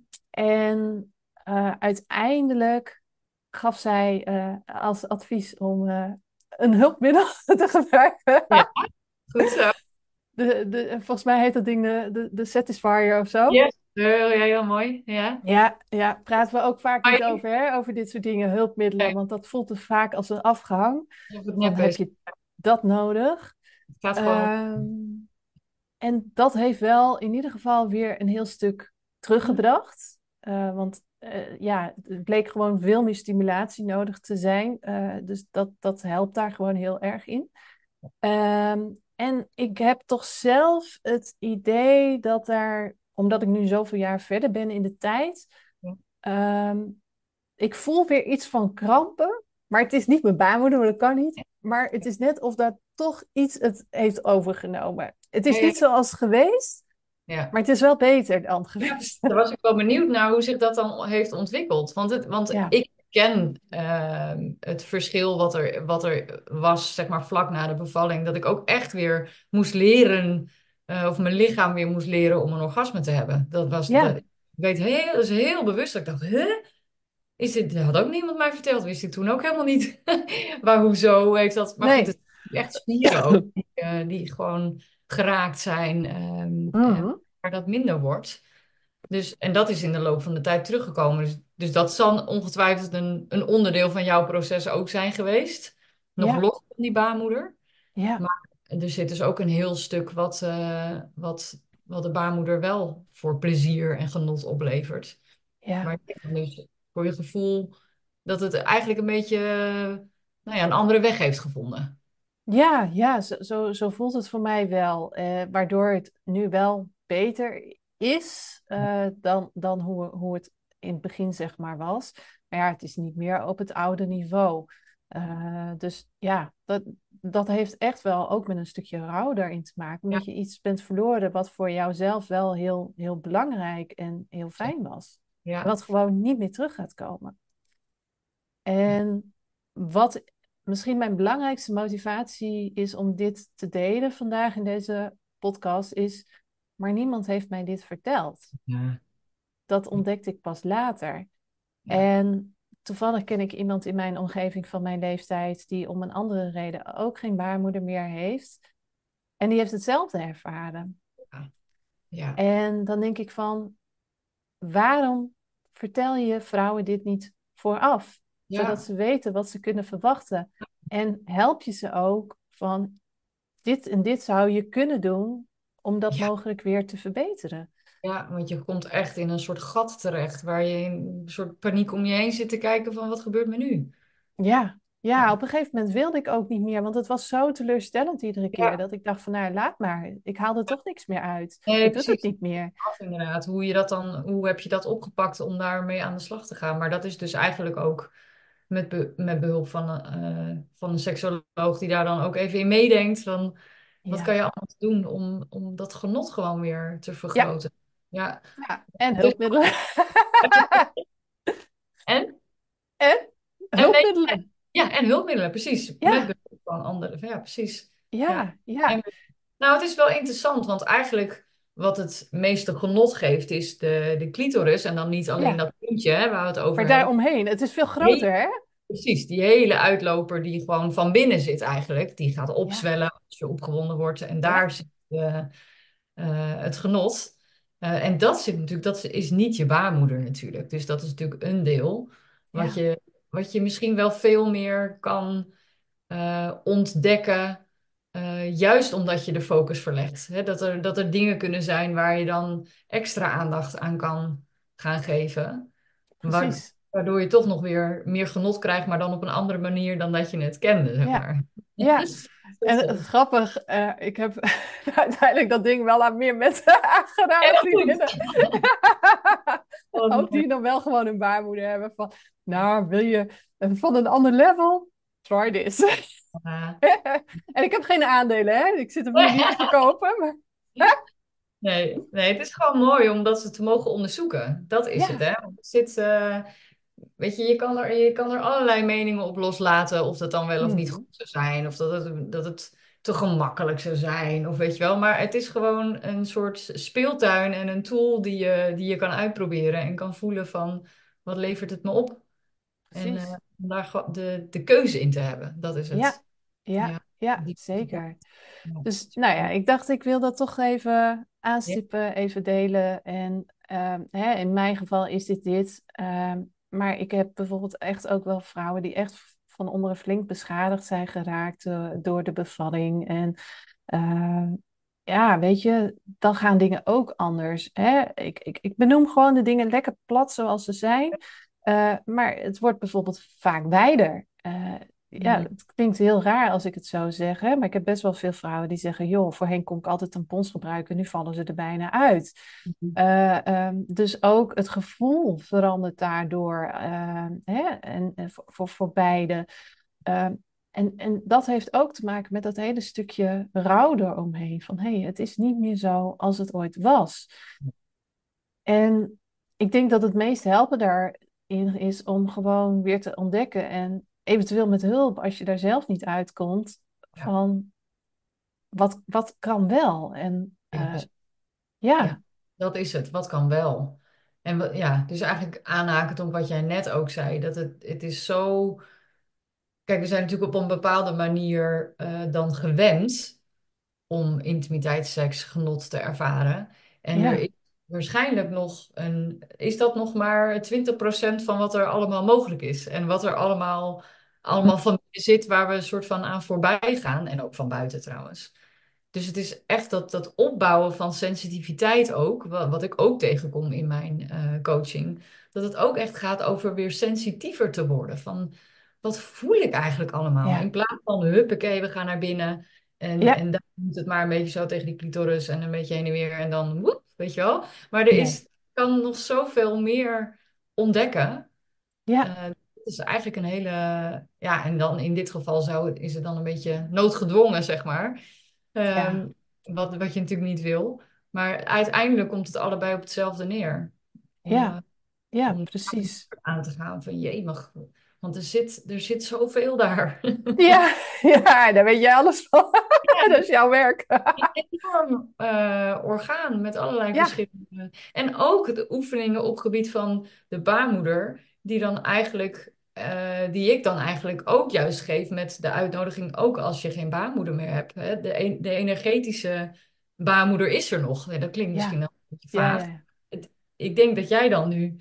en eh, uiteindelijk gaf zij eh, als advies om eh, een hulpmiddel te gebruiken. Ja, goed zo. De, de, volgens mij heet dat ding de, de, de Satisfyer of zo. Yes. Heel, ja, heel mooi. Ja. Ja, ja, praten we ook vaak Maar niet je- over, hè? Over dit soort dingen, hulpmiddelen, nee, want dat voelt dus vaak als een afgang. of het Van nep heb is. je dat nodig? Het gaat gewoon. Ehm, en dat heeft wel in ieder geval weer een heel stuk Hm? teruggebracht. Eh, want eh, ja, het bleek gewoon veel meer stimulatie nodig te zijn. Eh, dus dat, dat helpt daar gewoon heel erg in. Ehm, en ik heb toch zelf het idee dat daar, omdat ik nu zoveel jaar verder ben in de tijd, Ja. ehm, ik voel weer iets van krampen. Maar het is niet mijn baarmoeder, want dat kan niet. Maar het is net of daar toch iets het heeft overgenomen. Het Ja, is ja, niet zoals geweest, ja. maar het is wel beter dan Ja, geweest. daar was ik wel benieuwd naar hoe zich dat dan heeft ontwikkeld. Want, het, want Ja, ik ken ehm, het verschil wat er, wat er was, zeg maar, vlak na de bevalling. Dat ik ook echt weer moest leren, eh, of mijn lichaam weer moest leren om een orgasme te hebben. Dat was, dat, ja, ik weet heel, dat is heel bewust. Dat ik dacht, huh? Is dit, dat had ook niemand mij verteld. Wist ik toen ook helemaal niet. Maar hoezo heeft dat... Maar goed, het nee. zijn echt spieren ook die, eh, die gewoon geraakt zijn, ehm, en Mhm. waar dat minder wordt. Dus, en dat is in de loop van de tijd teruggekomen. Dus, dus dat zal ongetwijfeld een, een onderdeel van jouw proces ook zijn geweest. Nog Ja, los van die baarmoeder. ja, Maar er zit dus ook een heel stuk wat, eh, wat, wat de baarmoeder wel voor plezier en genot oplevert. Maar ja. ik denk dan dus voor je gevoel dat het eigenlijk een beetje, nou ja, een andere weg heeft gevonden. Ja, ja, zo, zo, zo voelt het voor mij wel. Eh, waardoor het nu wel beter is eh, dan, dan hoe, hoe het in het begin zeg maar was. Maar ja, het is niet meer op het oude niveau. Eh, dus ja, dat, dat heeft echt wel ook met een stukje rouw daarin te maken. Ja, Omdat je iets bent verloren wat voor jouzelf wel heel, heel belangrijk en heel fijn was. En ja, wat gewoon niet meer terug gaat komen. ja, En wat misschien mijn belangrijkste motivatie is om dit te delen vandaag in deze podcast, is, maar niemand heeft mij dit verteld. ja, Dat ontdekte ik pas later. ja, En toevallig ken ik iemand in mijn omgeving van mijn leeftijd die om een andere reden ook geen baarmoeder meer heeft. En die heeft hetzelfde ervaren. ja, En dan denk ik van, waarom vertel je vrouwen dit niet vooraf? Zodat ja, ze weten wat ze kunnen verwachten. En help je ze ook van dit en dit zou je kunnen doen om dat ja, mogelijk weer te verbeteren. ja, want je komt echt in een soort gat terecht waar je in een soort paniek om je heen zit te kijken van wat gebeurt me nu? Ja, ja, Ja, op een gegeven moment wilde ik ook niet meer, want het was zo teleurstellend iedere keer ja, dat ik dacht van nou laat maar, ik haal er toch niks meer uit. nee, Ik doe het precies. niet meer. Af inderdaad. Hoe je dat dan, hoe heb je dat opgepakt om daarmee aan de slag te gaan? Maar dat is dus eigenlijk ook met, be- met behulp van, eh, van een seksoloog die daar dan ook even in meedenkt. Van wat kan Ja, je allemaal doen om, om dat genot gewoon weer te ja, vergroten? Ja. ja. En Dus, hulpmiddelen. en? En En, nee, hulpmiddelen. ja, en hulpmiddelen, precies. Met Ja, behulp van anderen. Ja, precies. Ja. ja, ja, En, nou, het is wel interessant, want eigenlijk wat het meeste genot geeft is de, de clitoris. En dan niet alleen ja. dat puntje hè, waar we het over Maar hebben. daaromheen, het is veel groter, hè? Precies, die hele uitloper die gewoon van binnen zit eigenlijk, die gaat Ja, opzwellen als je opgewonden wordt. En ja, daar zit eh, eh, het genot. Eh, en dat zit natuurlijk, dat is niet je baarmoeder natuurlijk. Dus dat is natuurlijk een deel wat ja, je, wat je misschien wel veel meer kan eh, ontdekken Uh, juist omdat je de focus verlegt. Hè? Dat er, dat er dingen kunnen zijn waar je dan extra aandacht aan kan gaan geven. Wa- Precies. Waardoor je toch nog weer meer genot krijgt, maar dan op een andere manier dan dat je het kende, zeg Ja, maar. ja. En Dat het is grappig, eh, ik heb uiteindelijk dat ding wel aan meer mensen aangedaan, heel goed. vriendinnen. Wat Ook mooi. die dan wel gewoon een baarmoeder hebben van, nou, wil je eh, van een ander level? Try this. Ja. En ik heb geen aandelen, hè? Ik zit hem nu niet te verkopen, maar Nee, nee, het is gewoon mooi om dat ze te mogen onderzoeken. Dat is het, ja, hè? Want het zit, eh, weet je, je kan er, je kan er allerlei meningen op loslaten of dat dan wel of niet goed hmm, zou zijn, of dat het, dat het te gemakkelijk zou zijn, of weet je wel. Maar het is gewoon een soort speeltuin en een tool die je, die je kan uitproberen en kan voelen van, wat levert het me op? En eh, precies. om daar gewoon de, de keuze in te hebben, dat is Ja, het. ja, Ja, ja, die, zeker. ja, Dus nou ja, ik dacht ik wil dat toch even ja, aanstippen, even delen. En ehm, hè, in mijn geval is dit dit. Ehm, maar ik heb bijvoorbeeld echt ook wel vrouwen die echt van onderen flink beschadigd zijn geraakt eh, door de bevalling. En ehm, ja, weet je, dan gaan dingen ook anders. Hè? Ik, ik, ik benoem gewoon de dingen lekker plat zoals ze zijn. Eh, maar het wordt bijvoorbeeld vaak wijder. Eh, ja, mm, het klinkt heel raar als ik het zo zeg, hè? Maar ik heb best wel veel vrouwen die zeggen: joh, voorheen kon ik altijd tampons gebruiken, nu vallen ze er bijna uit. mm, Eh, ehm, dus ook het gevoel verandert daardoor, eh, hè? En, en voor, voor, voor beide. Ehm, en, en dat heeft ook te maken met dat hele stukje rouw eromheen. Van hé, hey, het is niet meer zo als het ooit was. En ik denk dat het meest helpen daarin is om gewoon weer te ontdekken en eventueel met hulp, als je daar zelf niet uitkomt, ja, van wat, wat kan wel. En ja, eh, dus ja, ja, dat is het. Wat kan wel? En wat, ja, dus eigenlijk aanhakend op wat jij net ook zei, dat het, het is zo. Kijk, we zijn natuurlijk op een bepaalde manier eh, dan gewend om intimiteit, seks, genot te ervaren. En er ja, is waarschijnlijk nog een, is dat nog maar twintig procent van wat er allemaal mogelijk is. En wat er allemaal, allemaal van binnen zit waar we een soort van aan voorbij gaan. En ook van buiten trouwens. Dus het is echt dat, dat opbouwen van sensitiviteit ook, wat, wat ik ook tegenkom in mijn eh, coaching, dat het ook echt gaat over weer sensitiever te worden. Van wat voel ik eigenlijk allemaal? In ja, plaats van huppakee, we gaan naar binnen en, ja, en dan moet het maar een beetje zo tegen die clitoris en een beetje heen en weer en dan woep, weet je wel. Maar er nee, is, kan nog zoveel meer ontdekken. ja, Eh, het is eigenlijk een hele, ja, en dan in dit geval zou het, is het dan een beetje noodgedwongen, zeg maar. Ehm, ja, wat, wat je natuurlijk niet wil. Maar uiteindelijk komt het allebei op hetzelfde neer. Om, eh, ja, ja, om precies. aan te gaan van jee, mag, want er zit, er zit zoveel daar. Ja, ja, daar weet je alles van. Dat is jouw werk. Een enorm eh, orgaan met allerlei Ja, verschillende. En ook de oefeningen op gebied van de baarmoeder, die dan eigenlijk, eh, die ik dan eigenlijk ook juist geef met de uitnodiging, ook als je geen baarmoeder meer hebt. Hè? De, e- de energetische baarmoeder is er nog. Nee, dat klinkt misschien ja, wel een beetje ja, vaag. ja, Het- ik denk dat jij dan nu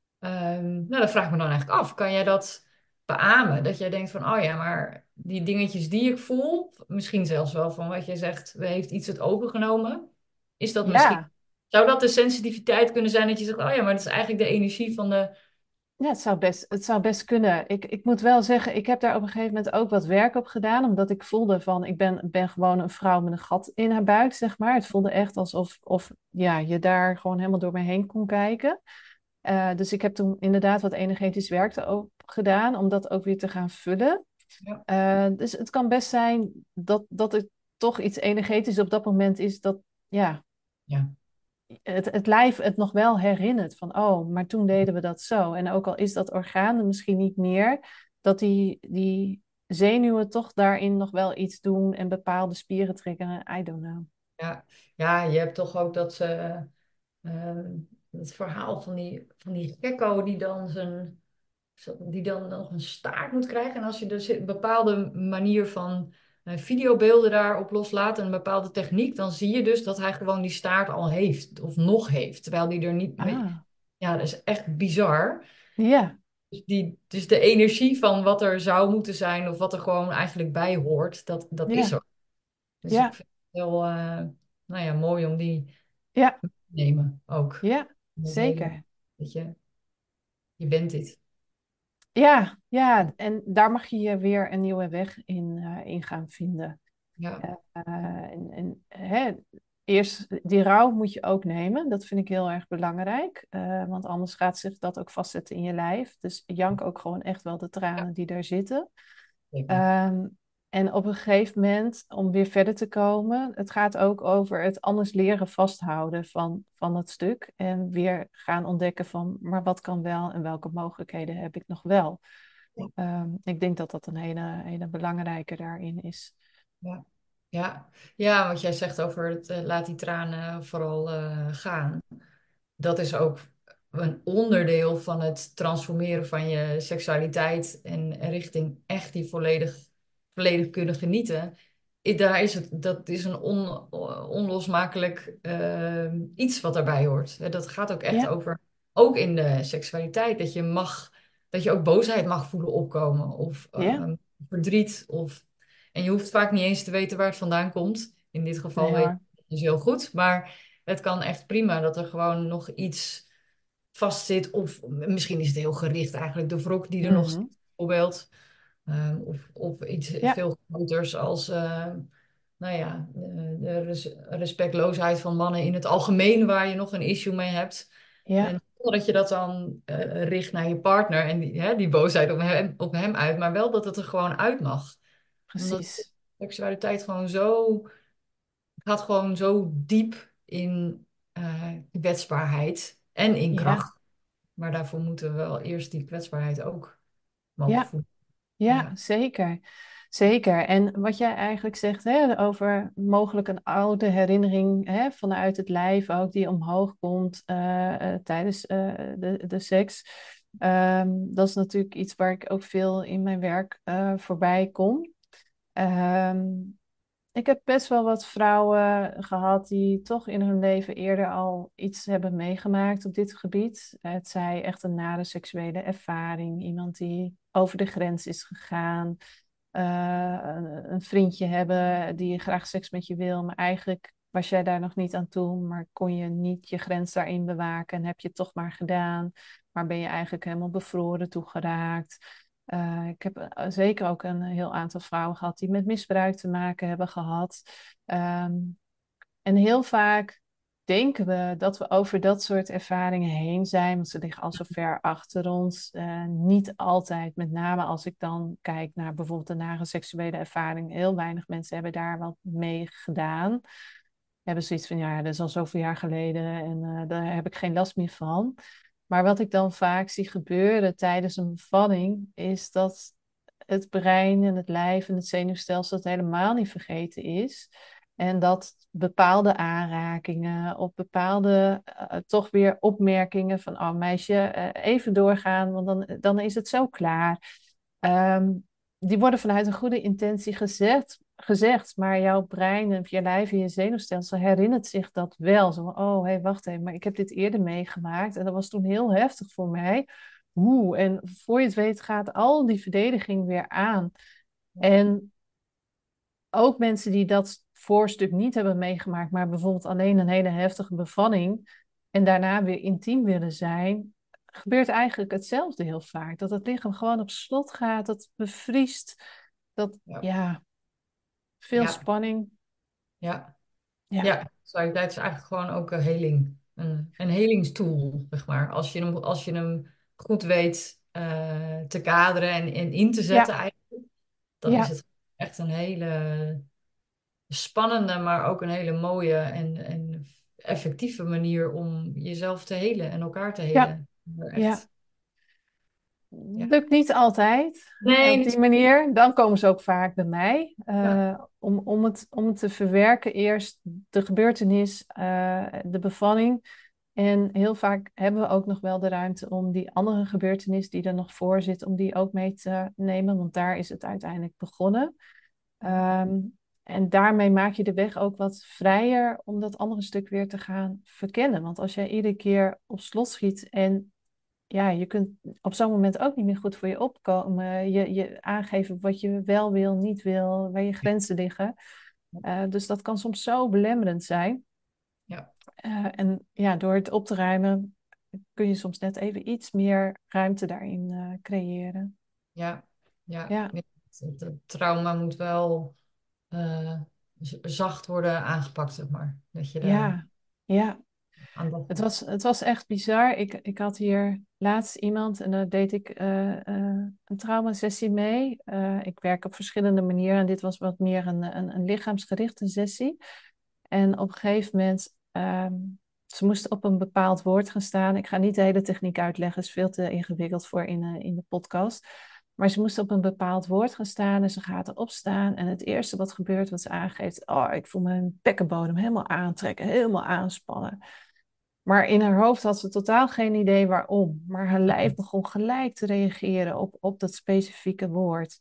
Ehm, nou, dat vraag ik me dan eigenlijk af. Kan jij dat beamen? Dat jij denkt van, oh ja, maar die dingetjes die ik voel, misschien zelfs wel van wat jij zegt, heeft iets het overgenomen. Is dat misschien, ja. zou dat de sensitiviteit kunnen zijn dat je zegt, oh ja, maar dat is eigenlijk de energie van de. Ja, het zou best, het zou best kunnen. Ik, ik moet wel zeggen, ik heb daar op een gegeven moment ook wat werk op gedaan, omdat ik voelde van, ik ben, ben gewoon een vrouw met een gat in haar buik, zeg maar. Het voelde echt alsof of, ja, je daar gewoon helemaal door me heen kon kijken. Eh, dus ik heb toen inderdaad wat energetisch werk erop gedaan, om dat ook weer te gaan vullen. Ja, Eh, dus het kan best zijn dat, dat er toch iets energetisch op dat moment is dat, ja, ja, het, het lijf het nog wel herinnert van, oh, maar toen deden we dat zo. En ook al is dat orgaan er misschien niet meer, dat die, die zenuwen toch daarin nog wel iets doen en bepaalde spieren triggeren. I don't know. ja. Ja, je hebt toch ook dat, eh, eh, het verhaal van die, van die gekko die dan zijn die dan nog een staart moet krijgen. En als je dus een bepaalde manier van eh, videobeelden daarop loslaat, en een bepaalde techniek, dan zie je dus dat hij gewoon die staart al heeft, of nog heeft. Terwijl die er niet. Ah, Ja, dat is echt bizar. ja, Dus, die, dus de energie van wat er zou moeten zijn, of wat er gewoon eigenlijk bij hoort, dat, dat is ja, er. Dus ik Ja, vind het heel uh, nou ja, mooi om die ja, te nemen ook. ja, Dat hele, zeker. weet je, je bent dit. Ja, ja, en daar mag je je weer een nieuwe weg in, uh, in gaan vinden. Ja, Uh, en, en hè, eerst die rouw moet je ook nemen. Dat vind ik heel erg belangrijk. Uh, want anders gaat zich dat ook vastzetten in je lijf. Dus jank ook gewoon echt wel de ja, tranen die daar zitten. zeker. Um, en op een gegeven moment, om weer verder te komen, het gaat ook over het anders leren vasthouden van, van het stuk. En weer gaan ontdekken van, maar wat kan wel en welke mogelijkheden heb ik nog wel. Ja, Um, ik denk dat dat een hele, hele belangrijke daarin is. ja, ja. Ja, wat jij zegt over het eh, laat die tranen vooral eh, gaan. Dat is ook een onderdeel van het transformeren van je seksualiteit en richting echt die volledig, volledig kunnen genieten. I- Daar is het, dat is een on, onlosmakelijk eh, iets wat daarbij hoort. Hè, dat gaat ook echt Ja, over, ook in de seksualiteit, dat je mag, dat je ook boosheid mag voelen opkomen of ja, eh, verdriet. Of, en je hoeft vaak niet eens te weten waar het vandaan komt. In dit geval nee weet hoor. je het dus heel goed, maar het kan echt prima dat er gewoon nog iets vastzit. Of misschien is het heel gericht eigenlijk de wrok die er nog zit, Mhm. bijvoorbeeld. Ehm, of, of iets Ja, veel groters als uh, nou ja, de, de res- respectloosheid van mannen in het algemeen waar je nog een issue mee hebt. ja, En zonder dat je dat dan eh, richt naar je partner en die, hè, die boosheid op hem, op hem uit, maar wel dat het er gewoon uit mag. Omdat precies. seksualiteit gewoon zo gaat gewoon zo diep in eh, kwetsbaarheid en in Ja, kracht. Maar daarvoor moeten we wel eerst die kwetsbaarheid ook mogen ja, voelen. ja, Ja, zeker. Zeker. En wat jij eigenlijk zegt hè, over mogelijk een oude herinnering hè, vanuit het lijf ook, die omhoog komt eh, eh, tijdens eh, de, de seks. Ehm, dat is natuurlijk iets waar ik ook veel in mijn werk eh, voorbij kom. Ehm, Ik heb best wel wat vrouwen gehad die toch in hun leven eerder al iets hebben meegemaakt op dit gebied. Het zij echt een nare seksuele ervaring, iemand die over de grens is gegaan, eh, een, een vriendje hebben die graag seks met je wil, maar eigenlijk was jij daar nog niet aan toe, maar kon je niet je grens daarin bewaken en heb je het toch maar gedaan, maar ben je eigenlijk helemaal bevroren toegeraakt. Uh, ik heb uh, zeker ook een heel aantal vrouwen gehad die met misbruik te maken hebben gehad. Um, en heel vaak denken we dat we over dat soort ervaringen heen zijn, want ze liggen al zo ver achter ons. Uh, niet altijd, met name als ik dan kijk naar bijvoorbeeld de nare seksuele ervaring. Heel weinig mensen hebben daar wat mee gedaan. Hebben zoiets van, ja, dat is al zoveel jaar geleden en uh, daar heb ik geen last meer van. Maar wat ik dan vaak zie gebeuren tijdens een bevalling, is dat het brein en het lijf en het zenuwstelsel het helemaal niet vergeten is. En dat bepaalde aanrakingen of bepaalde uh, toch weer opmerkingen van, oh meisje, uh, even doorgaan, want dan, dan is het zo klaar. Um, die worden vanuit een goede intentie gezegd, gezegd, maar jouw brein en je lijf en je zenuwstelsel herinnert zich dat wel. Zo van, oh, hé, hey, wacht even, maar ik heb dit eerder meegemaakt en dat was toen heel heftig voor mij. Oeh, en voor je het weet gaat al die verdediging weer aan. En ook mensen die dat voorstuk niet hebben meegemaakt, maar bijvoorbeeld alleen een hele heftige bevalling en daarna weer intiem willen zijn, gebeurt eigenlijk hetzelfde heel vaak. Dat het lichaam gewoon op slot gaat, dat het bevriest, dat ja, ja, veel ja, spanning. ja. Ja, Ja, seksualiteit is eigenlijk gewoon ook een heling. Een, een helingstool, zeg maar. Als je hem, als je hem goed weet eh, te kaderen en, en in te zetten, ja, eigenlijk, dan is ja, het echt een hele spannende, maar ook een hele mooie en, en effectieve manier om jezelf te helen en elkaar te ja, helen. ja. Echt, ja. Lukt niet altijd eh, Nee, op niet die zo. manier. Dan komen ze ook vaak bij mij. Ja, eh, om, om, het, om het te verwerken, eerst de gebeurtenis, eh, de bevalling. En heel vaak hebben we ook nog wel de ruimte om die andere gebeurtenis die er nog voor zit, om die ook mee te nemen. Want daar is het uiteindelijk begonnen. Ehm, en daarmee maak je de weg ook wat vrijer om dat andere stuk weer te gaan verkennen. Want als jij iedere keer op slot schiet en ja, je kunt op zo'n moment ook niet meer goed voor je opkomen. Je, je aangeven wat je wel wil, niet wil, waar je grenzen liggen. Uh, dus dat kan soms zo belemmerend zijn. Ja. Uh, en ja, door het op te ruimen kun je soms net even iets meer ruimte daarin uh, creëren. Ja, ja. Ja. Het, het trauma moet wel uh, zacht worden aangepakt, zeg maar. Dat je daar Ja, ja. aan dat... Het was, het was echt bizar. Ik, ik had hier laatst iemand en daar deed ik uh, uh, een traumasessie mee. Uh, ik werk op verschillende manieren en dit was wat meer een, een, een lichaamsgerichte sessie. En op een gegeven moment, uh, ze moesten op een bepaald woord gaan staan. Ik ga niet de hele techniek uitleggen, het is veel te ingewikkeld voor in, uh, in de podcast. Maar ze moesten op een bepaald woord gaan staan en ze gaat erop staan. En het eerste wat gebeurt, wat ze aangeeft, oh, ik voel mijn bekkenbodem helemaal aantrekken, helemaal aanspannen. Maar in haar hoofd had ze totaal geen idee waarom. Maar haar lijf begon gelijk te reageren op, op dat specifieke woord.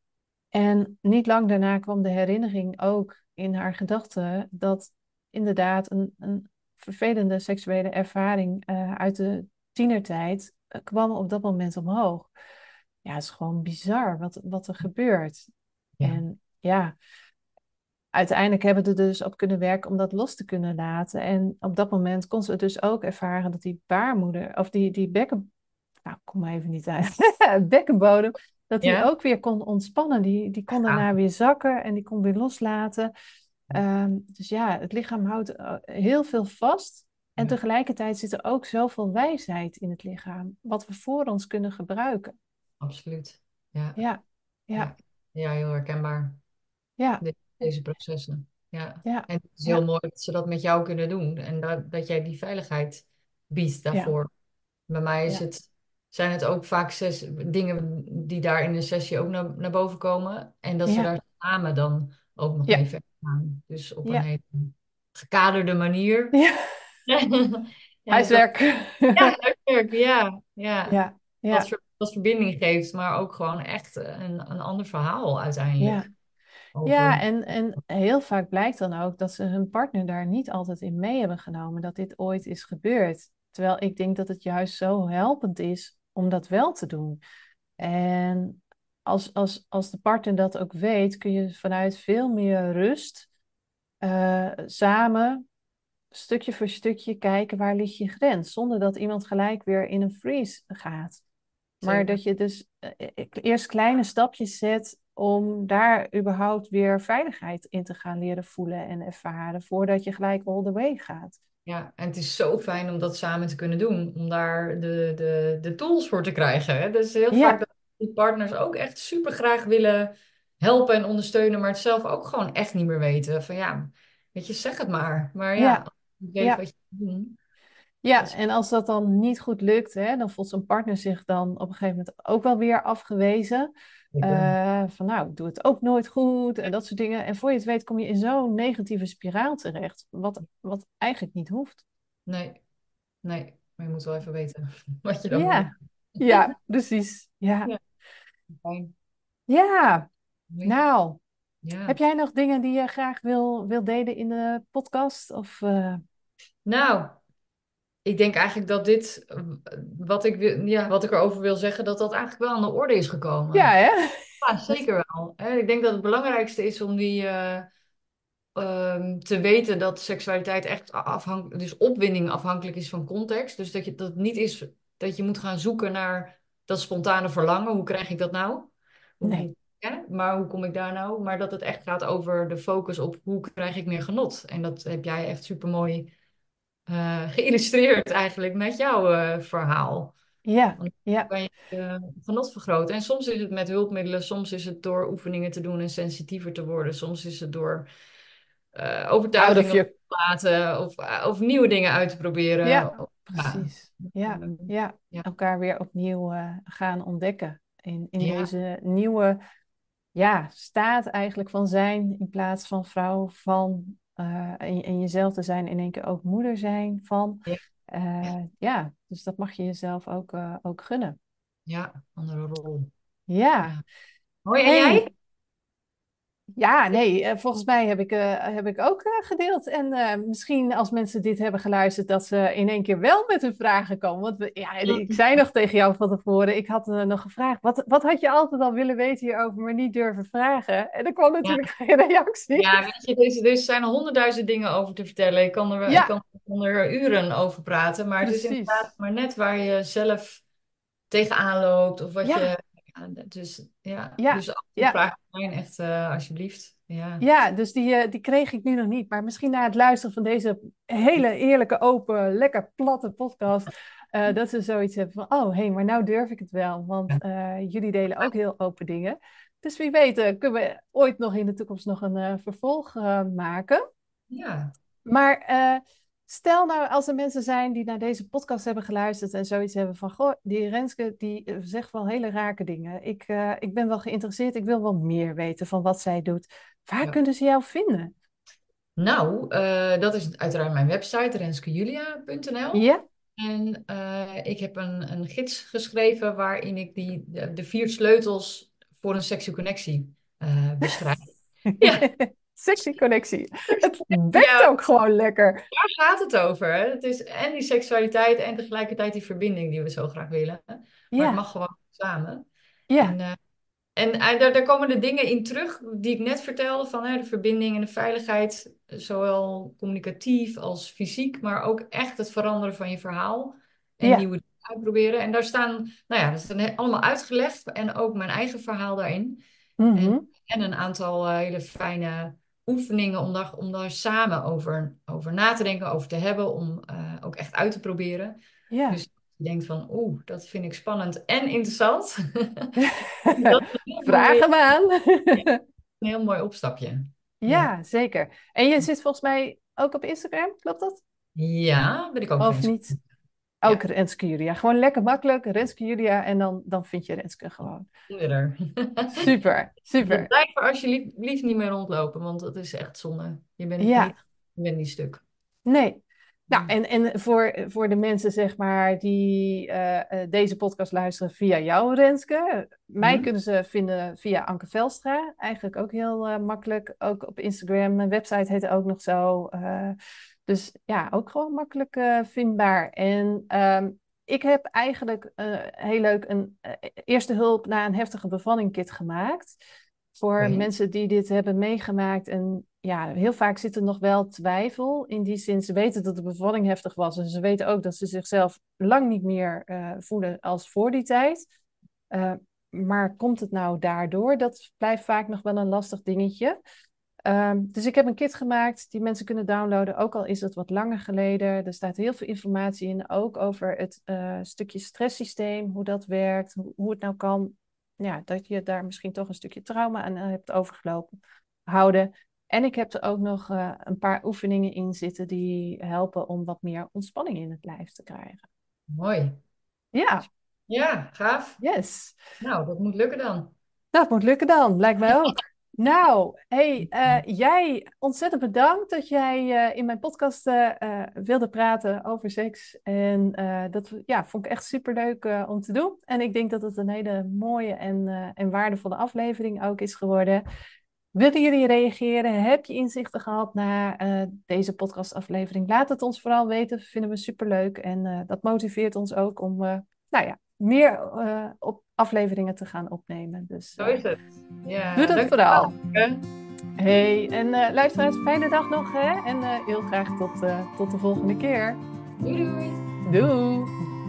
En niet lang daarna kwam de herinnering ook in haar gedachten dat inderdaad een, een vervelende seksuele ervaring uh, uit de tienertijd uh, kwam op dat moment omhoog. Ja, het is gewoon bizar wat, wat er gebeurt. Ja. En ja, uiteindelijk hebben we er dus op kunnen werken om dat los te kunnen laten. En op dat moment kon ze dus ook ervaren dat die baarmoeder, of die, die bekken, nou, kom maar even niet uit, bekkenbodem, dat die Ja? ook weer kon ontspannen. Die, die kon daarna weer zakken en die kon weer loslaten. Um, dus ja, het lichaam houdt uh, heel veel vast. En Ja. tegelijkertijd zit er ook zoveel wijsheid in het lichaam, wat we voor ons kunnen gebruiken. Absoluut. Ja. Ja, ja, Ja. Ja, heel herkenbaar. ja, De- Deze processen. Ja. ja, En het is heel ja, mooi dat ze dat met jou kunnen doen. En dat, dat jij die veiligheid biedt ja, daarvoor. Bij mij is ja, het, zijn het ook vaak zes dingen die daar in de sessie ook naar, naar boven komen. En dat ze ja, daar samen dan ook nog mee ja, verder gaan. Dus op een ja, hele gekaderde manier. ja. Ja, dus dat, Huiswerk. ja, leuk. Ja, ja. Ja, Wat, ja, ver- wat verbinding geeft, maar ook gewoon echt een, een ander verhaal ja. uiteindelijk. Ja, Over. en, en heel vaak blijkt dan ook dat ze hun partner daar niet altijd in mee hebben genomen, dat dit ooit is gebeurd. Terwijl ik denk dat het juist zo helpend is om dat wel te doen. En als, als, als de partner dat ook weet, kun je vanuit veel meer rust uh, samen stukje voor stukje kijken waar ligt je grens, zonder dat iemand gelijk weer in een freeze gaat. Maar Zeker. dat je dus uh, eerst kleine stapjes zet om daar überhaupt weer veiligheid in te gaan leren voelen en ervaren, voordat je gelijk all the way gaat. Ja, en het is zo fijn om dat samen te kunnen doen, om daar de, de, de tools voor te krijgen. Hè? Dus heel vaak Ja, dat die partners ook echt super graag willen helpen en ondersteunen, maar het zelf ook gewoon echt niet meer weten. Van ja, weet je, zeg het maar. Maar ja, ja, als je weet ja. wat je moet doen. Dat Ja, is en als dat dan niet goed lukt, hè, dan voelt zijn partner zich dan op een gegeven moment ook wel weer afgewezen. zeker. Uh, van nou, ik doe het ook nooit goed en dat soort dingen. En voor je het weet kom je in zo'n negatieve spiraal terecht, wat, wat eigenlijk niet hoeft. Nee, nee, maar je moet wel even weten wat je dan moet Ja, doen. ja, precies. Ja, Ja, fijn. ja. Mooi. Nou, heb Ja. jij nog dingen die je graag wil, wil delen in de podcast? Of, uh... Nou, ik denk eigenlijk dat dit, eh, wat ik, wil- ja, wat ik erover wil zeggen, dat dat eigenlijk wel aan de orde is Ja, gekomen. hè? Ja, zeker wel. Hè. Ik denk dat het belangrijkste is om die eh, ehm, te weten dat seksualiteit echt afhankelijk, dus opwinding afhankelijk is van context. Dus dat je dat het niet is dat je moet gaan zoeken naar dat spontane verlangen. Hoe krijg ik dat nou? Hoe, Nee. hoe, hè? Maar hoe kom ik daar nou? Maar dat het echt gaat over de focus op hoe krijg ik meer genot. En dat heb jij echt super mooi geïllustreerd eigenlijk met jouw eh, verhaal. Ja, Want dan ja. kan je uh, genot vergroten. En soms is het met hulpmiddelen, soms is het door oefeningen te doen en sensitiever te worden. Soms is het door uh, Out of overtuigingen your... te laten of, uh, of nieuwe dingen uit te proberen. Ja, Ja, precies. Ja, ja. ja, Elkaar weer opnieuw uh, gaan ontdekken. In, in ja, deze nieuwe ja, staat eigenlijk van zijn in plaats van vrouw van. Uh, en, en jezelf te zijn in één keer ook moeder zijn van. ja, ja, Uh, ja, dus dat mag je jezelf ook, uh, ook gunnen. ja, andere rol. Ja. Ja. Hoi, en Hey, jij? Ja, nee, eh, volgens mij heb ik, eh, heb ik ook eh, gedeeld. En eh, misschien als mensen dit hebben geluisterd, dat ze in één keer wel met hun vragen komen. Want we- ja, ik zei nog tegen jou van tevoren, ik had eh, nog gevraagd, wat, wat had je altijd al willen weten hierover, maar niet durven vragen? En er kwam Ja, natuurlijk geen reactie. ja, weet je, er, er zijn honderdduizend dingen over te vertellen. Ik kan er, ik Ja, kan er uren over praten, maar het is precies. inderdaad maar net waar je zelf tegenaan loopt of wat Ja, je. Ja, dus ja, ja, dus als je ja. vraagt aan mij echt, eh, alsjeblieft. Ja. Ja, dus die, eh, die kreeg ik nu nog niet. Maar misschien na het luisteren van deze hele eerlijke, open, lekker platte podcast. eh, dat ze zoiets hebben van: oh hé, hey, maar nou durf ik het wel. Want eh, jullie delen ook heel open dingen. Dus wie weet, eh, kunnen we ooit nog in de toekomst nog een eh, vervolg eh, maken. Ja. Maar eh, stel nou, als er mensen zijn die naar deze podcast hebben geluisterd en zoiets hebben van: goh, die Renske die eh, zegt wel hele rake dingen. Ik, eh, ik ben wel geïnteresseerd, ik wil wel meer weten van wat zij doet. Waar Ja. kunnen ze jou vinden? Nou, eh, dat is uiteraard mijn website, renske-julia punt n l. Ja? En eh, ik heb een, een gids geschreven waarin ik die, de, de vier sleutels voor een sexy connectie eh, beschrijf. Ja, Sexy connectie. Het bekt ja, ook gewoon lekker. daar gaat het over. Hè? Het is en die seksualiteit en tegelijkertijd die verbinding die we zo graag willen. Maar het Ja, mag gewoon samen. ja, En, eh, en eh, daar, daar komen de dingen in terug die ik net vertelde, van hè, de verbinding en de veiligheid, zowel communicatief als fysiek, maar ook echt het veranderen van je verhaal en ja. nieuwe dingen uitproberen. En daar staan, nou ja, dat is dan he- allemaal uitgelegd en ook mijn eigen verhaal daarin. En, Mhm. en een aantal eh, hele fijne oefeningen om daar, om daar samen over, over na te denken, over te hebben, om eh, ook echt uit te proberen. Ja. Dus je denkt van, oeh, dat vind ik spannend en interessant. Dat is een heel Vraag mooi, hem aan. ja, een heel mooi opstapje. Ja, Ja, zeker. En je zit volgens mij ook op Instagram, klopt dat? ja, ben ik ook Of Renske. niet? Ook Ja, Renske Julia. Gewoon lekker makkelijk, Renske Julia. En dan, dan vind je Renske gewoon. er. Super, Dat super. blijft er alsjeblieft niet meer rondlopen, want dat is echt zonde. Je bent Ja, niet, je bent niet stuk. nee. Nou, en, en voor, voor de mensen, zeg maar, die eh, eh, deze podcast luisteren via jou, Renske. Mij Hm? kunnen ze vinden via Anke Velstra. Eigenlijk ook heel eh, makkelijk. Ook op Instagram. Mijn website heet ook nog zo. Eh, dus ja, ook gewoon makkelijk eh, vindbaar. En ehm, ik heb eigenlijk eh, heel leuk een eh, eerste hulp na een heftige bevalling kit gemaakt. Voor Oké. mensen die dit hebben meegemaakt. En ja, heel vaak zit er nog wel twijfel. In die zin, ze weten dat de bevalling heftig was. En ze weten ook dat ze zichzelf lang niet meer eh, voelen als voor die tijd. Eh, maar komt het nou daardoor? Dat blijft vaak nog wel een lastig dingetje. Ehm, dus ik heb een kit gemaakt die mensen kunnen downloaden, ook al is het wat langer geleden. Er staat heel veel informatie in, ook over het eh, stukje stresssysteem, hoe dat werkt, hoe, hoe het nou kan, ja, dat je daar misschien toch een stukje trauma aan eh, hebt overgelopen houden. En ik heb er ook nog eh, een paar oefeningen in zitten die helpen om wat meer ontspanning in het lijf te krijgen. Mooi. Ja, Ja, gaaf. yes. Nou, dat moet lukken dan. Dat moet lukken dan, lijkt mij ook. Nou, hey, eh, jij ontzettend bedankt dat jij eh, in mijn podcast eh, eh, wilde praten over seks. En eh, dat ja, vond ik echt superleuk uh, om te doen. En ik denk dat het een hele mooie en, uh, en waardevolle aflevering ook is geworden. Willen jullie reageren? Heb je inzichten gehad na uh, deze podcastaflevering? Laat het ons vooral weten, vinden we superleuk. En uh, dat motiveert ons ook om, uh, nou ja, meer uh, op afleveringen te gaan opnemen. Dus Zo uh, is het. Ja, doe dat dankjewel. vooral. Hey, en uh, luisteraars, fijne dag nog, hè? En uh, heel graag tot, uh, tot de volgende keer. Doei doei. Doei!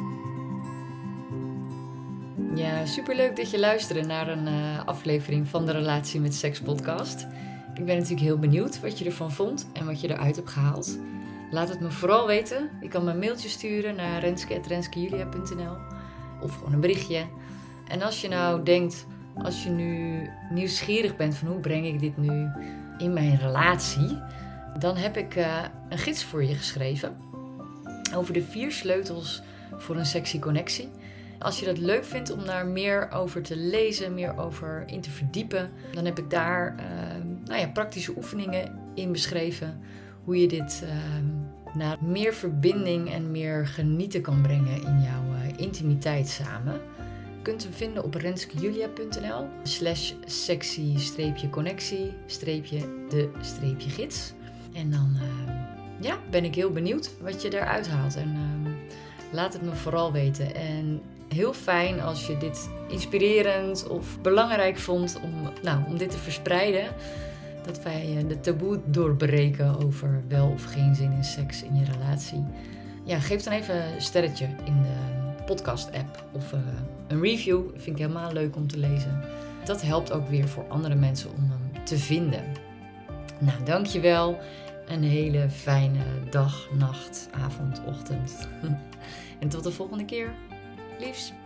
Ja, superleuk dat je luisterde naar een uh, aflevering van de Relatie met Seks podcast. Ik ben natuurlijk heel benieuwd wat je ervan vond en wat je eruit hebt gehaald. Laat het me vooral weten. Je kan me een mailtje sturen naar renske at renske-julia punt n l of gewoon een berichtje. En als je nou denkt, als je nu nieuwsgierig bent van hoe breng ik dit nu in mijn relatie, dan heb ik uh, een gids voor je geschreven over de vier sleutels voor een sexy connectie. Als je dat leuk vindt om daar meer over te lezen, meer over in te verdiepen, dan heb ik daar uh, nou ja, praktische oefeningen in beschreven. Hoe je dit uh, naar meer verbinding en meer genieten kan brengen in jouw uh, intimiteit samen. kunt hem vinden op renskejulia.nl slash sexy streepje connectie streepje de streepje gids. En dan uh, ja, ben ik heel benieuwd wat je eruit haalt. En uh, laat het me vooral weten. En heel fijn als je dit inspirerend of belangrijk vond om, nou, om dit te verspreiden. Dat wij de taboe doorbreken over wel of geen zin in seks in je relatie. Ja, geef dan even een sterretje in de podcast-app of uh, een review. Vind ik helemaal leuk om te lezen. Dat helpt ook weer voor andere mensen om hem te vinden. Nou, dankjewel. Een hele fijne dag, nacht, avond, ochtend. En tot de volgende keer. Liefs.